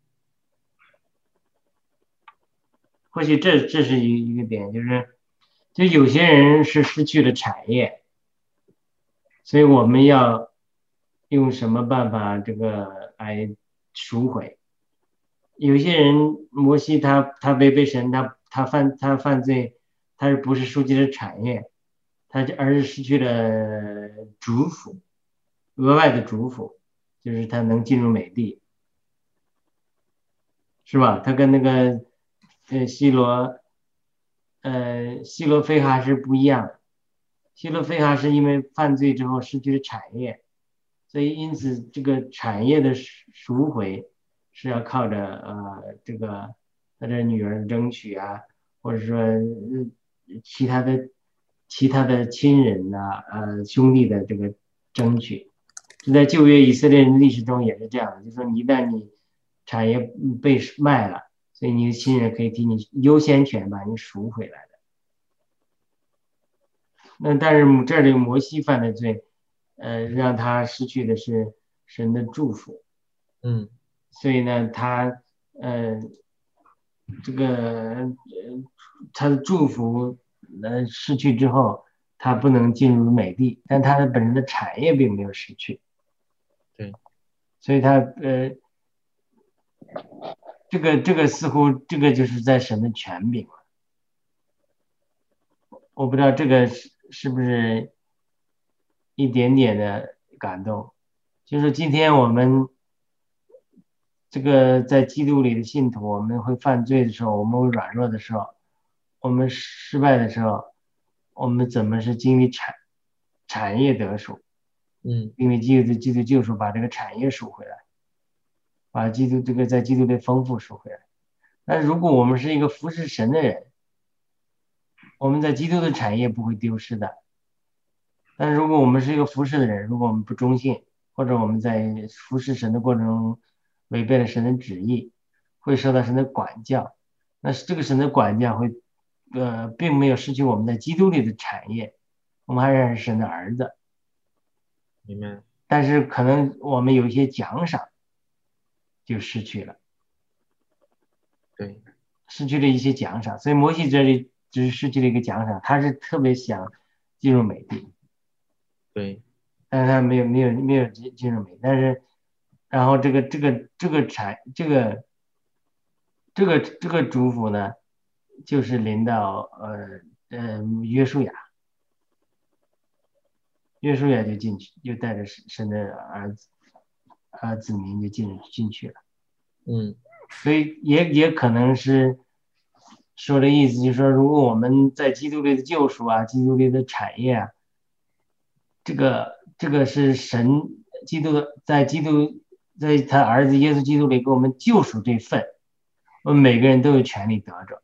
[SPEAKER 3] 或许这这是一一个点，就是就有些人是失去了产业，所以我们要用什么办法这个来赎回？有些人摩西他他违背神，他他犯他犯罪，他是不是失去了产业？他而是失去了祝福，额外的祝福，就是他能进入美地，是吧？他跟那个呃希罗呃希罗非哈是不一样的。希罗非哈是因为犯罪之后失去了产业，所以因此这个产业的赎回是要靠着呃这个他的女儿争取啊，或者说、呃、其他的其他的亲人呐、呃兄弟的这个争取。这在旧约以色列人历史中也是这样的，就是说你一旦你产业被卖了，所以你的亲人可以替你优先权把你赎回来的。那但是这里摩西犯的罪，呃，让他失去的是神的祝福，
[SPEAKER 4] 嗯，
[SPEAKER 3] 所以呢，他呃这个呃他的祝福呃失去之后，他不能进入美地，但他的本身的产业并没有失去，
[SPEAKER 4] 对，
[SPEAKER 3] 所以他呃这个这个似乎这个就是在神的权柄了，我不知道这个是是不是一点点的感动。就是今天我们这个在基督里的信徒，我们会犯罪的时候，我们会软弱的时候，我们失败的时候，我们怎么是经历产产业得赎？
[SPEAKER 4] 嗯，
[SPEAKER 3] 因为基督基督救赎把这个产业赎回来，把基督这个在基督里丰富赎回来。 但如果我们是一个服侍神的人，我们在基督的产业不会丢失的。但是如果我们是一个服侍的人，如果我们不忠信，或者我们在服侍神的过程中违背了神的旨意，会受到神的管教。那这个神的管教会呃，并没有失去我们在基督里的产业，我们还是神的儿子。
[SPEAKER 4] 明白。
[SPEAKER 3] 但是可能我们有一些奖赏就失去了，
[SPEAKER 4] 对，
[SPEAKER 3] 失去了一些奖赏。所以摩西这里只是失去了一个奖赏，他是特别想进入美地，
[SPEAKER 4] 对，
[SPEAKER 3] 但是他没有没有没有进进入美地。但是然后这个这个这个产这个这个这个祝福呢，就是临到呃呃约书亚。约书亚就进去，就带着神的儿子儿子民就进进去了。
[SPEAKER 4] 嗯，
[SPEAKER 3] 所以也也可能是说的意思，就是说，如果我们在基督里的救赎啊，基督里的产业啊，这个这个是神基督的，在基督在他儿子耶稣基督里给我们救赎这份，我们每个人都有权利得着。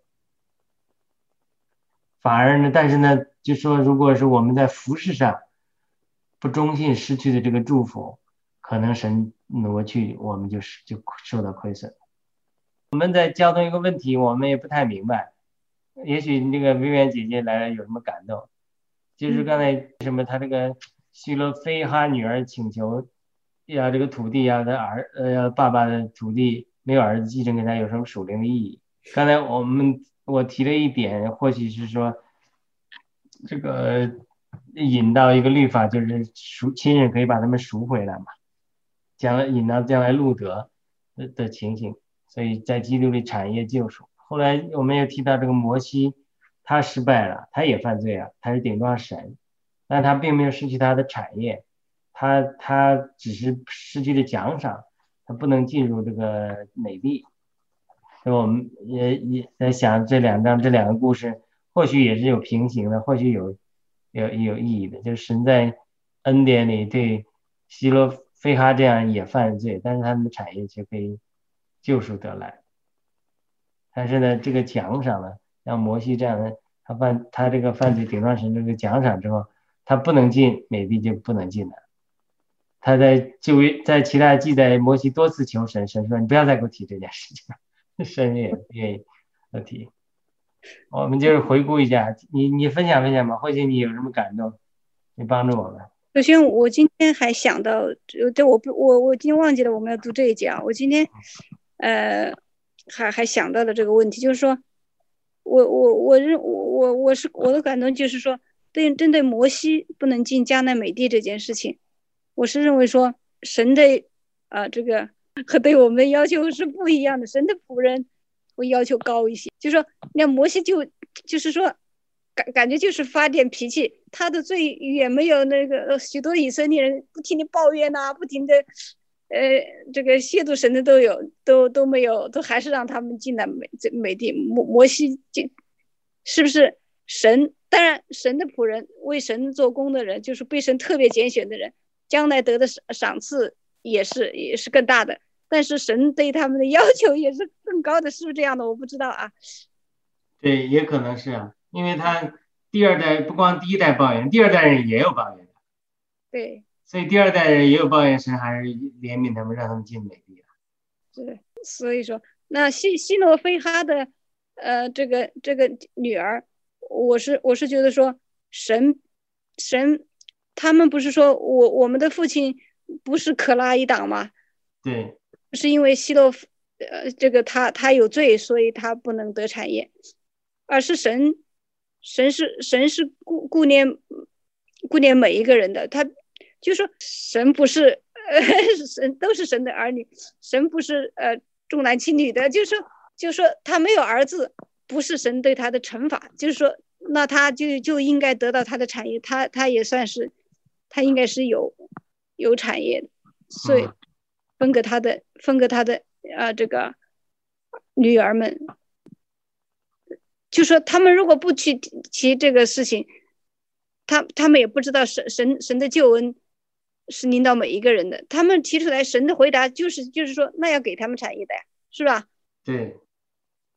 [SPEAKER 3] 反而呢，但是呢，就说如果是我们在服事上不忠信失去的这个祝福，可能神挪去，我们就是就受到亏损。我们在交通一个问题，我们也不太明白，也许那个薇薇姐姐来了有什么感动，就是刚才什么她这个希罗非哈女儿请求要这个土地要他儿呃要爸爸的土地没有儿子继承给他有什么属灵的意义？刚才我们我提了一点，或许是说这个引到一个律法，就是赎亲人可以把他们赎回来嘛，将来引到将来路德的的情形，所以在基督里产业救赎。后来我们也提到这个摩西，他失败了，他也犯罪了，他是顶撞神，但他并没有失去他的产业，他他只是失去了奖赏，他不能进入这个美地。所以我们也也在想这两章这两个故事，或许也是有平行的，或许有有有意义的。就是神在恩典里对希罗非哈这样也犯罪，但是他们的产业却可以救赎得来。但是呢，这个奖赏呢，像摩西这样的，他犯他这个犯罪顶撞神这个奖赏之后，他不能进美地就不能进的。他在就在其他记载，摩西多次求神，神说你不要再给我提这件事情了。深夜愿意的题，我们就是回顾一下，你你分享分享吧，或许你有什么感动，你帮助我们。
[SPEAKER 5] 首先，我今天还想到，这我不我我今天忘记了我们要读这一讲，我今天呃还还想到了这个问题，就是说，我我我认我我我是我的感动就是说，对针对摩西不能进迦南美地这件事情，我是认为说神的啊、呃、这个。和对我们的要求是不一样的，神的仆人会要求高一些。就是说，那摩西就就是说，感感觉就是发点脾气，他的罪也没有那个许多以色列人不停的抱怨呐、啊，不停的呃这个亵渎神的都有，都都没有，都还是让他们进了美美地。摩摩西是不是神？当然，神的仆人为神做工的人，就是被神特别拣选的人，将来得的赏赐也是也是更大的。但是神对他们的要求也是更高的，是不是这样的？我不知道啊。
[SPEAKER 3] 对，也可能是啊，因为他第二代不光第一代抱怨，第二代人也有抱怨的。
[SPEAKER 5] 对。
[SPEAKER 3] 所以第二代人也有抱怨，神还是怜悯他们，让他们进美地啊。
[SPEAKER 5] 对，所以说，那希希罗非哈的呃这个这个女儿，我是我是觉得说，神神他们不是说我我们的父亲不是可拉一党吗？
[SPEAKER 3] 对。
[SPEAKER 5] 是因为希罗呃这个他他有罪，所以他不能得产业，而是神神是神是顾顾念顾念每一个人的，他就说神不是呃神都是神的儿女，神不是呃重男轻女的，就是说就是说他没有儿子，不是神对他的惩罚，就是说那他就就应该得到他的产业，他他也算是他应该是有有产业的，所以。分给他的，分给他的呃这个女儿们，就说他们如果不去提这个事情，他他们也不知道神神神的救恩是临到每一个人的。他们提出来，神的回答就是就是说，那要给他们产业的呀，是吧？
[SPEAKER 3] 对。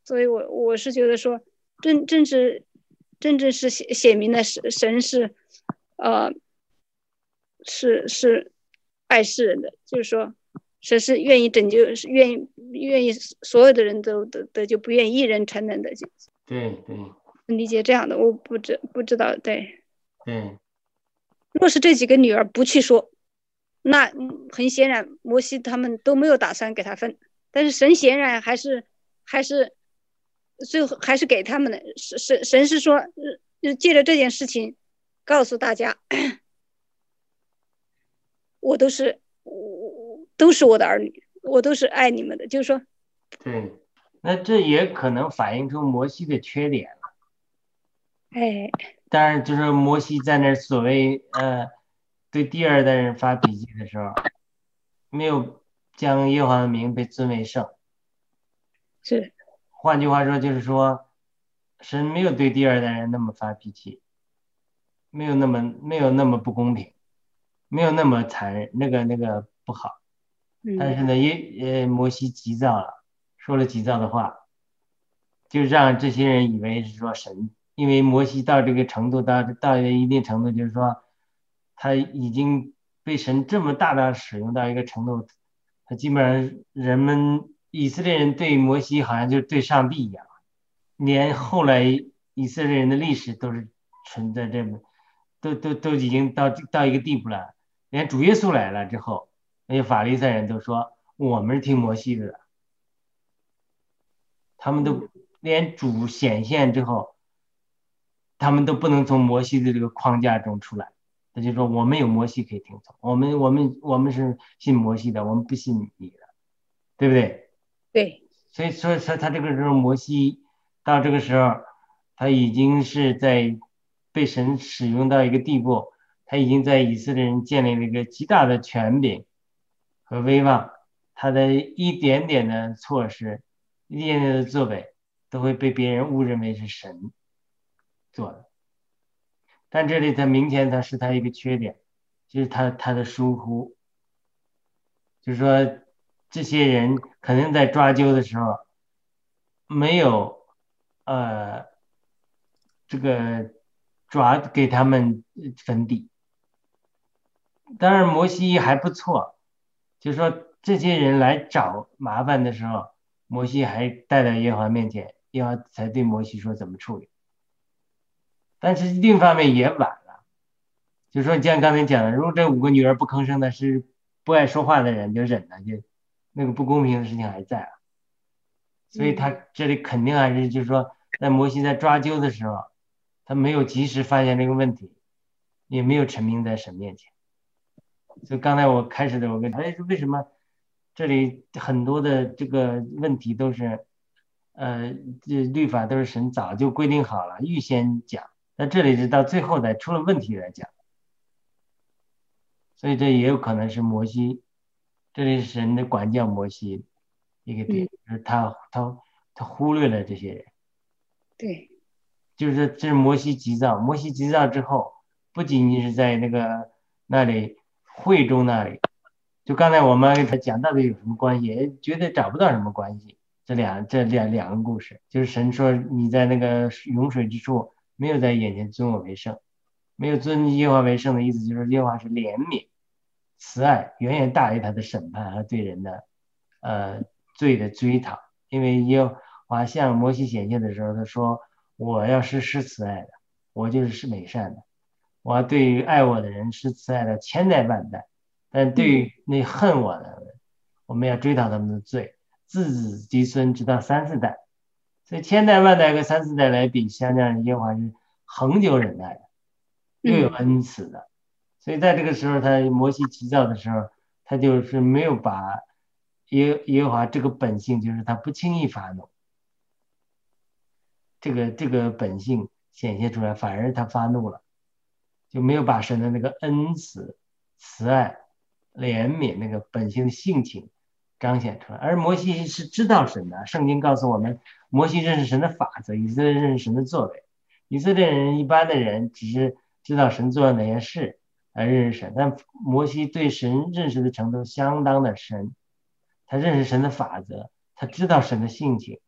[SPEAKER 5] 所以我我是觉得说，真正是真正是写写明的神神是，呃，是是爱世人的，就是说神是愿意拯救，是愿意愿意所有的人都得得救，不愿意一人成人的。
[SPEAKER 3] 对对
[SPEAKER 5] 理解这样的，我不知不知道。对
[SPEAKER 3] 对，
[SPEAKER 5] 若是这几个女儿不去说，那很显然摩西他们都没有打算给他分，但是神显然还是还是最后还是给他们的。神神是说，借着这件事情告诉大家，我都是我都是我的儿女，我都是爱你们的，就是说。
[SPEAKER 3] 对，那这也可能反映出摩西的缺点了。
[SPEAKER 5] 哎，
[SPEAKER 3] 当然，就是摩西在那所谓呃对第二代人发脾气的时候，没有将耶和华的名被尊为圣。
[SPEAKER 5] 是，
[SPEAKER 3] 换句话说，就是说，神没有对第二代人那么发脾气，没有那么没有那么不公平，没有那么残忍，那个那个不好。但是呢，耶呃摩西急躁了，说了急躁的话，就让这些人以为是说神，因为摩西到这个程度，到到一定程度，就是说他已经被神这么大大使用到一个程度，他基本上人们以色列人对摩西好像就是对上帝一样，连后来以色列人的历史都是存在这么，都都都已经到到一个地步了，连主耶稣来了之后，那些法利赛人都说我们是听摩西的，他们都连主显现之后，他们都不能从摩西的这个框架中出来。他就说我们有摩西可以听从，我们我们我们是信摩西的，我们不信你的，对不对？
[SPEAKER 5] 对。
[SPEAKER 3] 所以说说他这个时候摩西到这个时候，他已经是在被神使用到一个地步，他已经在以色列人建立了一个极大的权柄和威望，他的一点点的措施，一点点的作为，都会被别人误认为是神做的。但这里他明显他是他一个缺点，就是他他的疏忽，就是说这些人可能在抓阄的时候没有呃这个抓给他们分地。当然摩西还不错，就是说这些人来找麻烦的时候，摩西还带到耶和华面前，耶和华才对摩西说怎么处理。但是另一方面也晚了，就是说像刚才讲的，如果这五个女儿不吭声的是不爱说话的人就忍了，就那个不公平的事情还在啊。所以他这里肯定还是就是说在摩西在抓阄的时候，他没有及时发现这个问题，也没有陈明在神面前。所以刚才我开始的我跟哎为什么这里很多的这个问题都是呃这律法都是神早就规定好了，预先讲，那这里是到最后才出了问题来讲。所以这也有可能是摩西，这里是神的管教摩西一个点，就是他他他忽略了这些人。
[SPEAKER 5] 对，
[SPEAKER 3] 就是这是摩西急躁，摩西急躁之后，不仅仅是在那个那里会中那里，就刚才我们给他讲到底有什么关系，觉得找不到什么关系。这两这两两个故事，就是神说你在那个涌水之处没有在眼前尊我为圣，没有尊耶和华为圣的意思就是耶和华是怜悯慈爱，远远大于他的审判和对人的呃罪的追讨。因为耶和华向摩西显现的时候，他说我要是施慈爱的，我就是是美善的，我要对于爱我的人施慈爱的千代万代，但对于那恨我的人，我们要追讨他们的罪，自子及孙直到三四代。所以千代万代和三四代来比，相较耶和华是恒久忍耐的，又有恩慈的。所以在这个时候，他摩西急躁的时候，他就是没有把耶耶和华这个本性，就是他不轻易发怒，这个这个本性显现出来，反而他发怒了，就没有把神的那个恩慈、慈爱、怜悯那个本性的性情彰显出来。而摩西是知道神的，圣经告诉我们，摩西认识神的法则，以色列认识神的作为。以色列人一般的人只是知道神做了哪些事来认识神，但摩西对神认识的程度相当的深，他认识神的法则，他知道神的性情，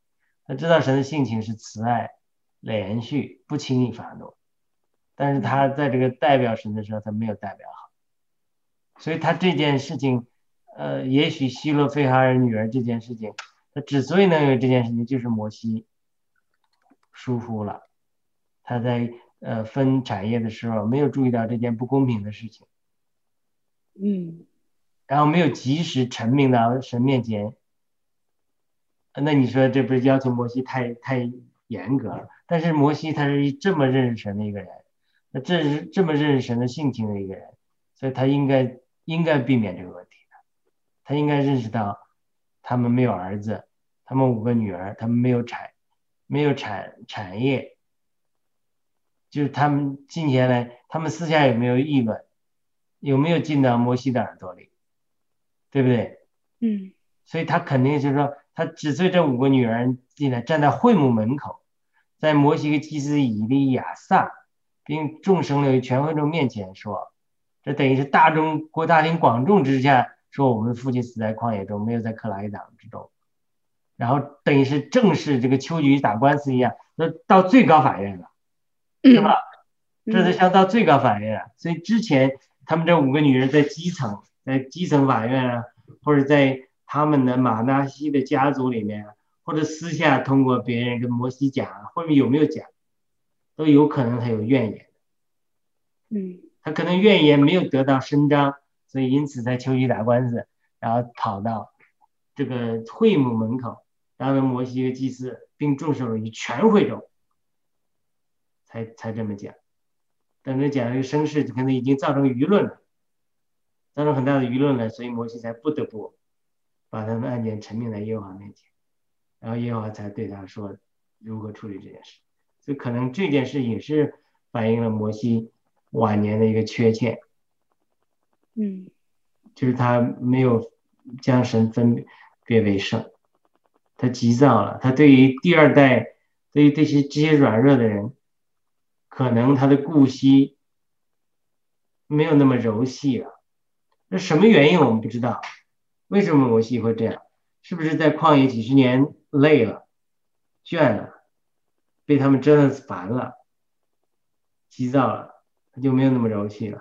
[SPEAKER 3] 他知道神的性情是慈爱、连续，不轻易发怒，但是他在这个代表神的时候，他没有代表好，所以他这件事情，呃，也许希罗非哈尔女儿这件事情，他之所以能有这件事情，就是摩西疏忽了，他在呃分产业的时候没有注意到这件不公平的事情，
[SPEAKER 5] 嗯，
[SPEAKER 3] 然后没有及时陈明到神面前。那你说这不是要求摩西太太严格了？但是摩西他是这么认识神的一个人，那这是这么认识神的性情的一个人，所以他应该应该避免这个问题的。他应该认识到他们没有儿子，他们五个女儿，他们没有产没有产产业，就是他们近前来他们私下有没有议论，有没有进到摩西的耳朵里，对不对？
[SPEAKER 5] 嗯，
[SPEAKER 3] 所以他肯定就是说，他只随这五个女人进来，站在会幕门口，在摩西和祭司以利亚撒并众生流全会众面前说，这等于是大众国大庭广众之下说，我们父亲死在旷野中，没有在克拉伊党之中，然后等于是正式这个秋菊打官司一样，那到最高法院了，是吧？这是像到最高法院了。所以之前他们这五个女人在基层，在基层法院啊，或者在他们的马纳西的家族里面，或者私下通过别人跟摩西讲，或者有没有讲，都有可能他有怨言。
[SPEAKER 5] 嗯，
[SPEAKER 3] 他可能怨言没有得到伸张，所以因此在秋菊打官司，然后跑到这个会幕门口，然后摩西和祭司并众首领全会众，才才这么讲。等着讲这个声势，可能已经造成舆论了，造成很大的舆论了，所以摩西才不得不把他们案件陈明在耶和华面前，然后耶和华才对他说如何处理这件事。所以可能这件事也是反映了摩西晚年的一个缺陷，
[SPEAKER 5] 嗯，
[SPEAKER 3] 就是他没有将神分别为圣，他急躁了，他对于第二代，对于这些这些软弱的人，可能他的顾惜没有那么柔细了。那什么原因我们不知道，为什么摩西会这样？是不是在旷野几十年累了、倦了，被他们折腾烦了、急躁了，他就没有那么柔细了？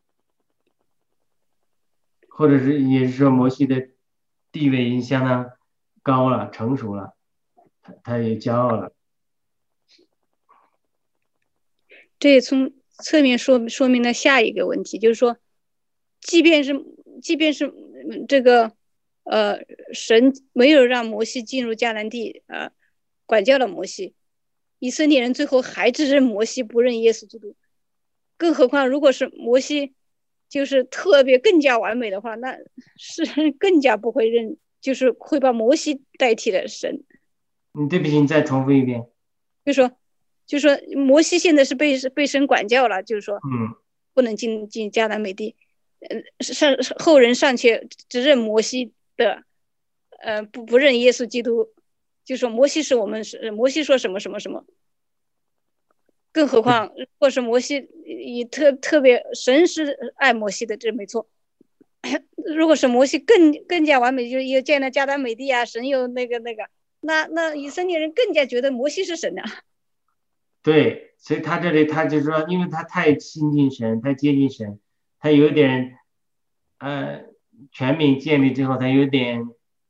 [SPEAKER 3] 或者是也是说摩西的地位已经相当高了、成熟了，他他也骄傲了。
[SPEAKER 5] 这也从侧面说说明了下一个问题，就是说，即便是即便是这个呃神没有让摩西进入迦南地，呃管教了摩西，以色列人最后还只认摩西不认耶稣基督，更何况如果是摩西就是特别更加完美的话，那是更加不会认，就是会把摩西代替了神。
[SPEAKER 3] 你对不起，你再重复一遍。
[SPEAKER 5] 就说就说摩西现在是被被神管教了，就是说
[SPEAKER 3] 嗯，
[SPEAKER 5] 不能进进迦南美地，呃上后人尚且只认摩西的，呃不不认耶稣基督，就说摩西是我们是摩西说什么什么什么，更何况如果是摩西以特特别神是爱摩西的，这没错。如果是摩西更更加完美，就是又建了迦南美地啊，神又那个那个，那那以色列人更加觉得摩西是神啊。
[SPEAKER 3] 对，所以他这里他就说，因为他太亲近神，太接近神，他有点呃权柄建立之后，他有点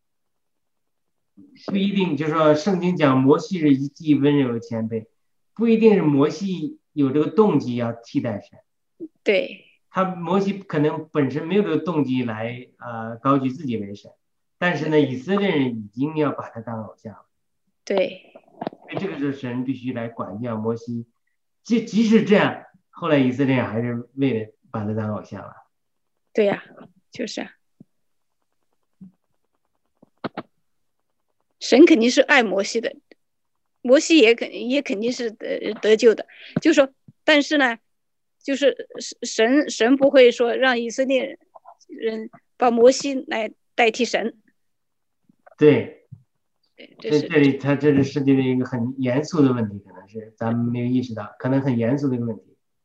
[SPEAKER 3] 不一定，就是说圣经讲摩西是既温柔谦卑，不一定是摩西有这个动机要替代神。
[SPEAKER 5] 对，
[SPEAKER 3] 他摩西可能本身没有这个动机来呃高举自己为神，但是呢，以色列人已经要把他当偶像了。
[SPEAKER 5] 对，
[SPEAKER 3] 所以这个时候神必须来管教摩西，即即使这样，后来以色列人还是为了把他当偶像了。
[SPEAKER 5] 对呀、啊，就是啊，神肯定是爱摩西的，摩西也肯也肯定是得得救的，就是说，但是呢，就是神神不会说让以色列人把摩西来代替神。
[SPEAKER 3] 对。
[SPEAKER 5] 这
[SPEAKER 3] 这这里他这是涉及了一个很严肃的问题，可能是咱们没有意识到，可能很严肃的一个问题。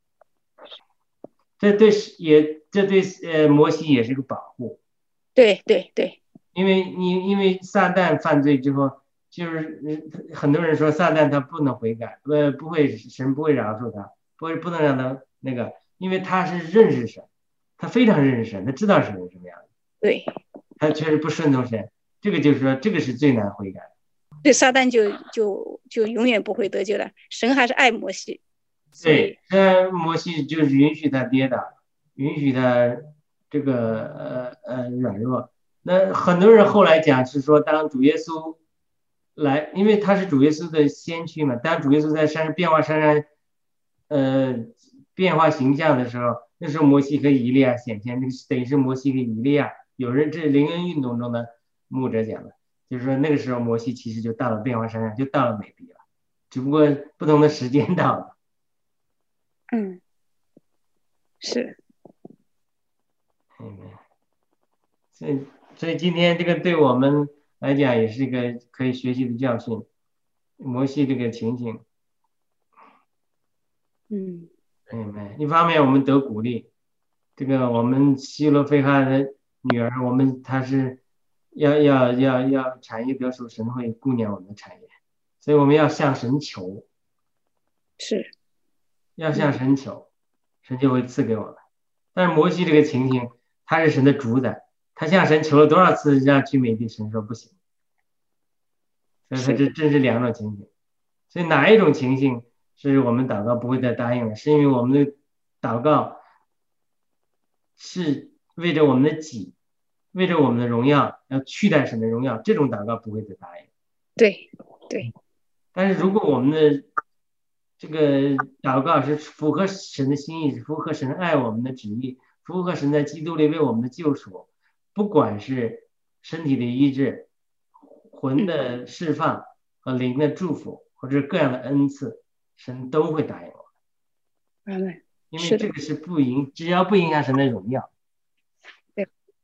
[SPEAKER 3] 这对也这对呃摩西也是个保护。
[SPEAKER 5] 对对对。
[SPEAKER 3] 因为你因为撒旦犯罪之后， 就是呃很多人说撒旦他不能悔改，呃，不会神不会饶恕他，不会不能让他那个，因为他是认识神，他非常认识神，他知道神是什么样的，
[SPEAKER 5] 对
[SPEAKER 3] 他确实不顺从神，这个就是说这个是最难悔改。
[SPEAKER 5] 对，撒旦就就就永远不会得救了。神还是爱摩西，所以
[SPEAKER 3] 对，这摩西就是允许他跌倒，允许他这个呃呃软弱。那很多人后来讲是说，当主耶稣来，因为他是主耶稣的先驱嘛，当主耶稣在山上变化山上，呃变化形象的时候，那时候摩西和以利亚显现，那个等于是摩西和以利亚。有人这灵恩运动中的牧者讲的，就是说那个时候摩西其实就到了变化山上，就到了美地了，只不过不同的时间到了。
[SPEAKER 5] 嗯，是，
[SPEAKER 3] 嗯，所以所以今天这个对我们来讲也是一个可以学习的教训，摩西这个情形。
[SPEAKER 5] 嗯
[SPEAKER 3] 嗯，一方面我们得鼓励，这个我们希罗非哈的女儿，我们她是要要要要产业得属，神会顾念我们的产业，所以我们要向神求，
[SPEAKER 5] 是，
[SPEAKER 3] 要向神求，神就会赐给我们。但是摩西这个情形，他是神的主宰，他向神求了多少次让去美地，神说不行，所以他这真是两种情形。所以哪一种情形是我们祷告不会再答应了？是因为我们的祷告是为着我们的己，为着我们的荣耀，要取代神的荣耀，这种祷告不会再答应。
[SPEAKER 5] 对对。
[SPEAKER 3] 但是如果我们的这个祷告是符合神的心意，符合神爱我们的旨意，符合神在基督里为我们的救赎，不管是身体的医治、魂的释放和灵的祝福，或者各样的恩赐，神都会答应我们，因为这个是不影，只要不影响神的荣耀。
[SPEAKER 5] 对，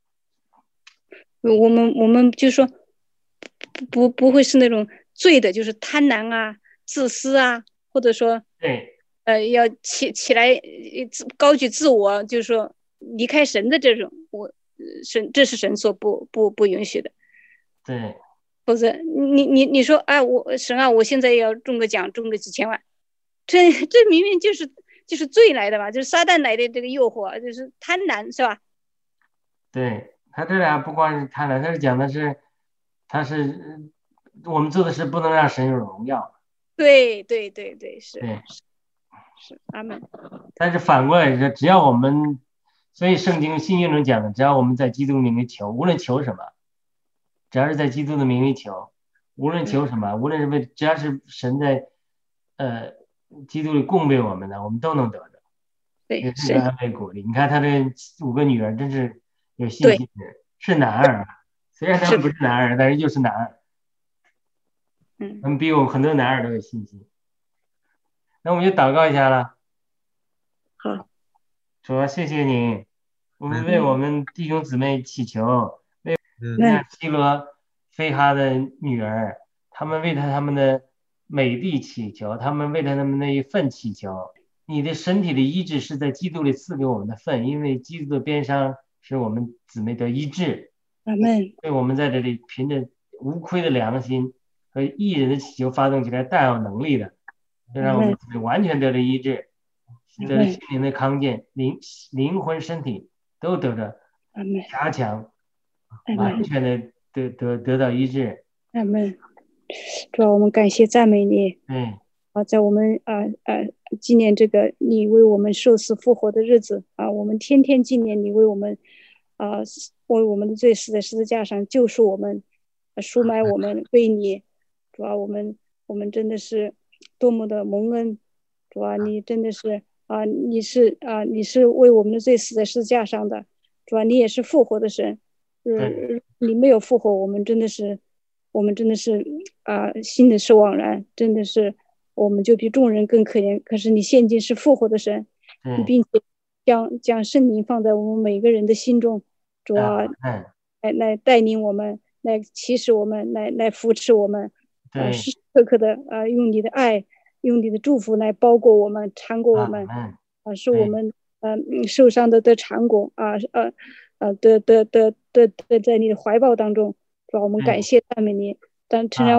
[SPEAKER 5] 我们我们就说不不不会是那种罪的，就是贪婪啊、自私啊，或者说
[SPEAKER 3] 对，
[SPEAKER 5] 呃要起起来高举自我，就是说离开神的这种，我神这是神所不不不允许的。
[SPEAKER 3] 对，
[SPEAKER 5] 否则你你你说哎，我神啊，我现在要中个奖，中个几千万，这这明明就是就是罪来的吧，就是撒旦来的这个诱惑，就是贪婪，是吧？
[SPEAKER 3] 对，他这俩不光是贪婪，他是讲的是，他是我们做的事不能让神有荣耀。
[SPEAKER 5] 对对对对，是
[SPEAKER 3] 对
[SPEAKER 5] 是是，阿门。
[SPEAKER 3] 但是反过来说，只要我们，所以圣经新约中讲的，只要我们在基督名里求，无论求什么，只要是在基督的名里求，无论求什么，无论是为，只要是神在呃基督里供给我们的，我们都能得着。
[SPEAKER 5] 对，
[SPEAKER 3] 是安慰鼓励。你看他这五个女儿真是有信心的，是男儿，虽然他们不是男儿，但是又是男儿。
[SPEAKER 5] 嗯，
[SPEAKER 3] 他们比我很多男儿都有信心。那我们就祷告一下了。
[SPEAKER 5] 好，
[SPEAKER 3] 主啊，谢谢你，我们为我们弟兄姊妹祈求，为那希罗非哈的女儿，他们为他他们的美地祈求，他们为他们那一份祈求。你的身体的医治是在基督里赐给我们的份，因为基督的鞭伤是我们姊妹的医治。
[SPEAKER 5] 阿门。
[SPEAKER 3] 所以我们在这里凭着无亏的良心和义人的祈求发动起来大有能力的，就让我们姊妹完全得了医治，得了心灵的康健，灵灵魂身体都得着加强，完全的得得得到医治。
[SPEAKER 5] 阿门。主要我们感谢赞美你。
[SPEAKER 3] 嗯。
[SPEAKER 5] 啊，在我们啊呃纪念这个你为我们受死复活的日子啊，我们天天纪念你为我们啊为我们的罪死在十字架上救赎我们，赎买我们为你。主要我们我们真的是多么的蒙恩，主要你真的是啊你是啊你是为我们的罪死在十字架上的，主要你也是复活的神。嗯，你没有复活，我们真的是我们真的是啊心里是惘然，真的是。我们就比众人更可怜，可是你现今是复活的神，
[SPEAKER 3] 嗯、
[SPEAKER 5] 并且将将圣灵放在我们每个人的心中，主要来来带领我们，来启示我们，来来扶持我们，啊，时时刻刻的啊，用你的爱，用你的祝福来包裹我们，缠裹我们，啊，使我们呃受伤的得缠裹啊，呃呃得得得得得在你的怀抱当中，主要我们感谢赞美你。但诚然我们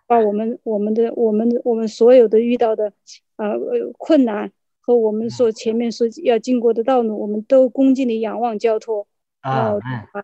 [SPEAKER 5] 把我们我们的我们的我们所有的遇到的呃困难和我们所前面所要经过的道路，我们都恭敬地仰望交托。
[SPEAKER 3] 啊，
[SPEAKER 5] 哦，
[SPEAKER 3] 嗯，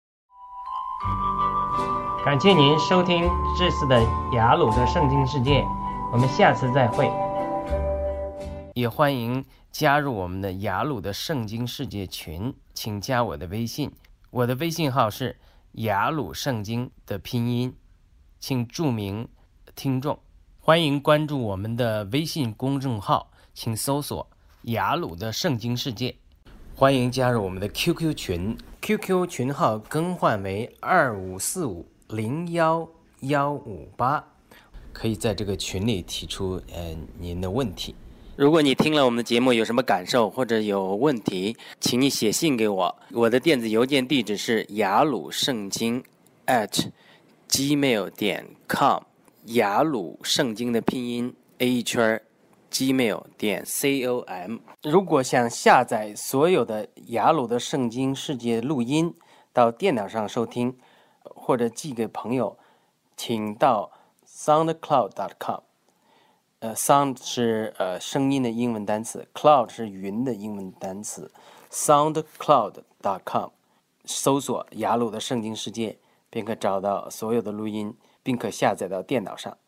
[SPEAKER 3] 感谢您收听这次的雅鲁的圣经世界，我们下次再会。
[SPEAKER 1] 也欢迎加入我们的雅鲁的圣经世界群，请加我的微信，我的微信号是雅鲁圣经的拼音，请注明听众。欢迎关注我们的微信公众号，请搜索雅鲁的圣经世界。欢迎加入我们的 Q Q 群 ，Q Q 群号更换为二五四五零幺幺五八，可以在这个群里提出呃您的问题。如果你听了我们的节目有什么感受或者有问题，请你写信给我，我的电子邮件地址是雅鲁圣经 at gmail 点 com， 雅鲁圣经的拼音 a 圈 gmail 点 com。 如果想下载所有的雅鲁的圣经世界录音到电脑上收听，或者寄给朋友，请到 soundcloud 点 com。呃 ，sound 是呃声音的英文单词 ，cloud 是云的英文单词 ，soundcloud 点 com， 搜索雅鲁的圣经世界，便可找到所有的录音，并可下载到电脑上。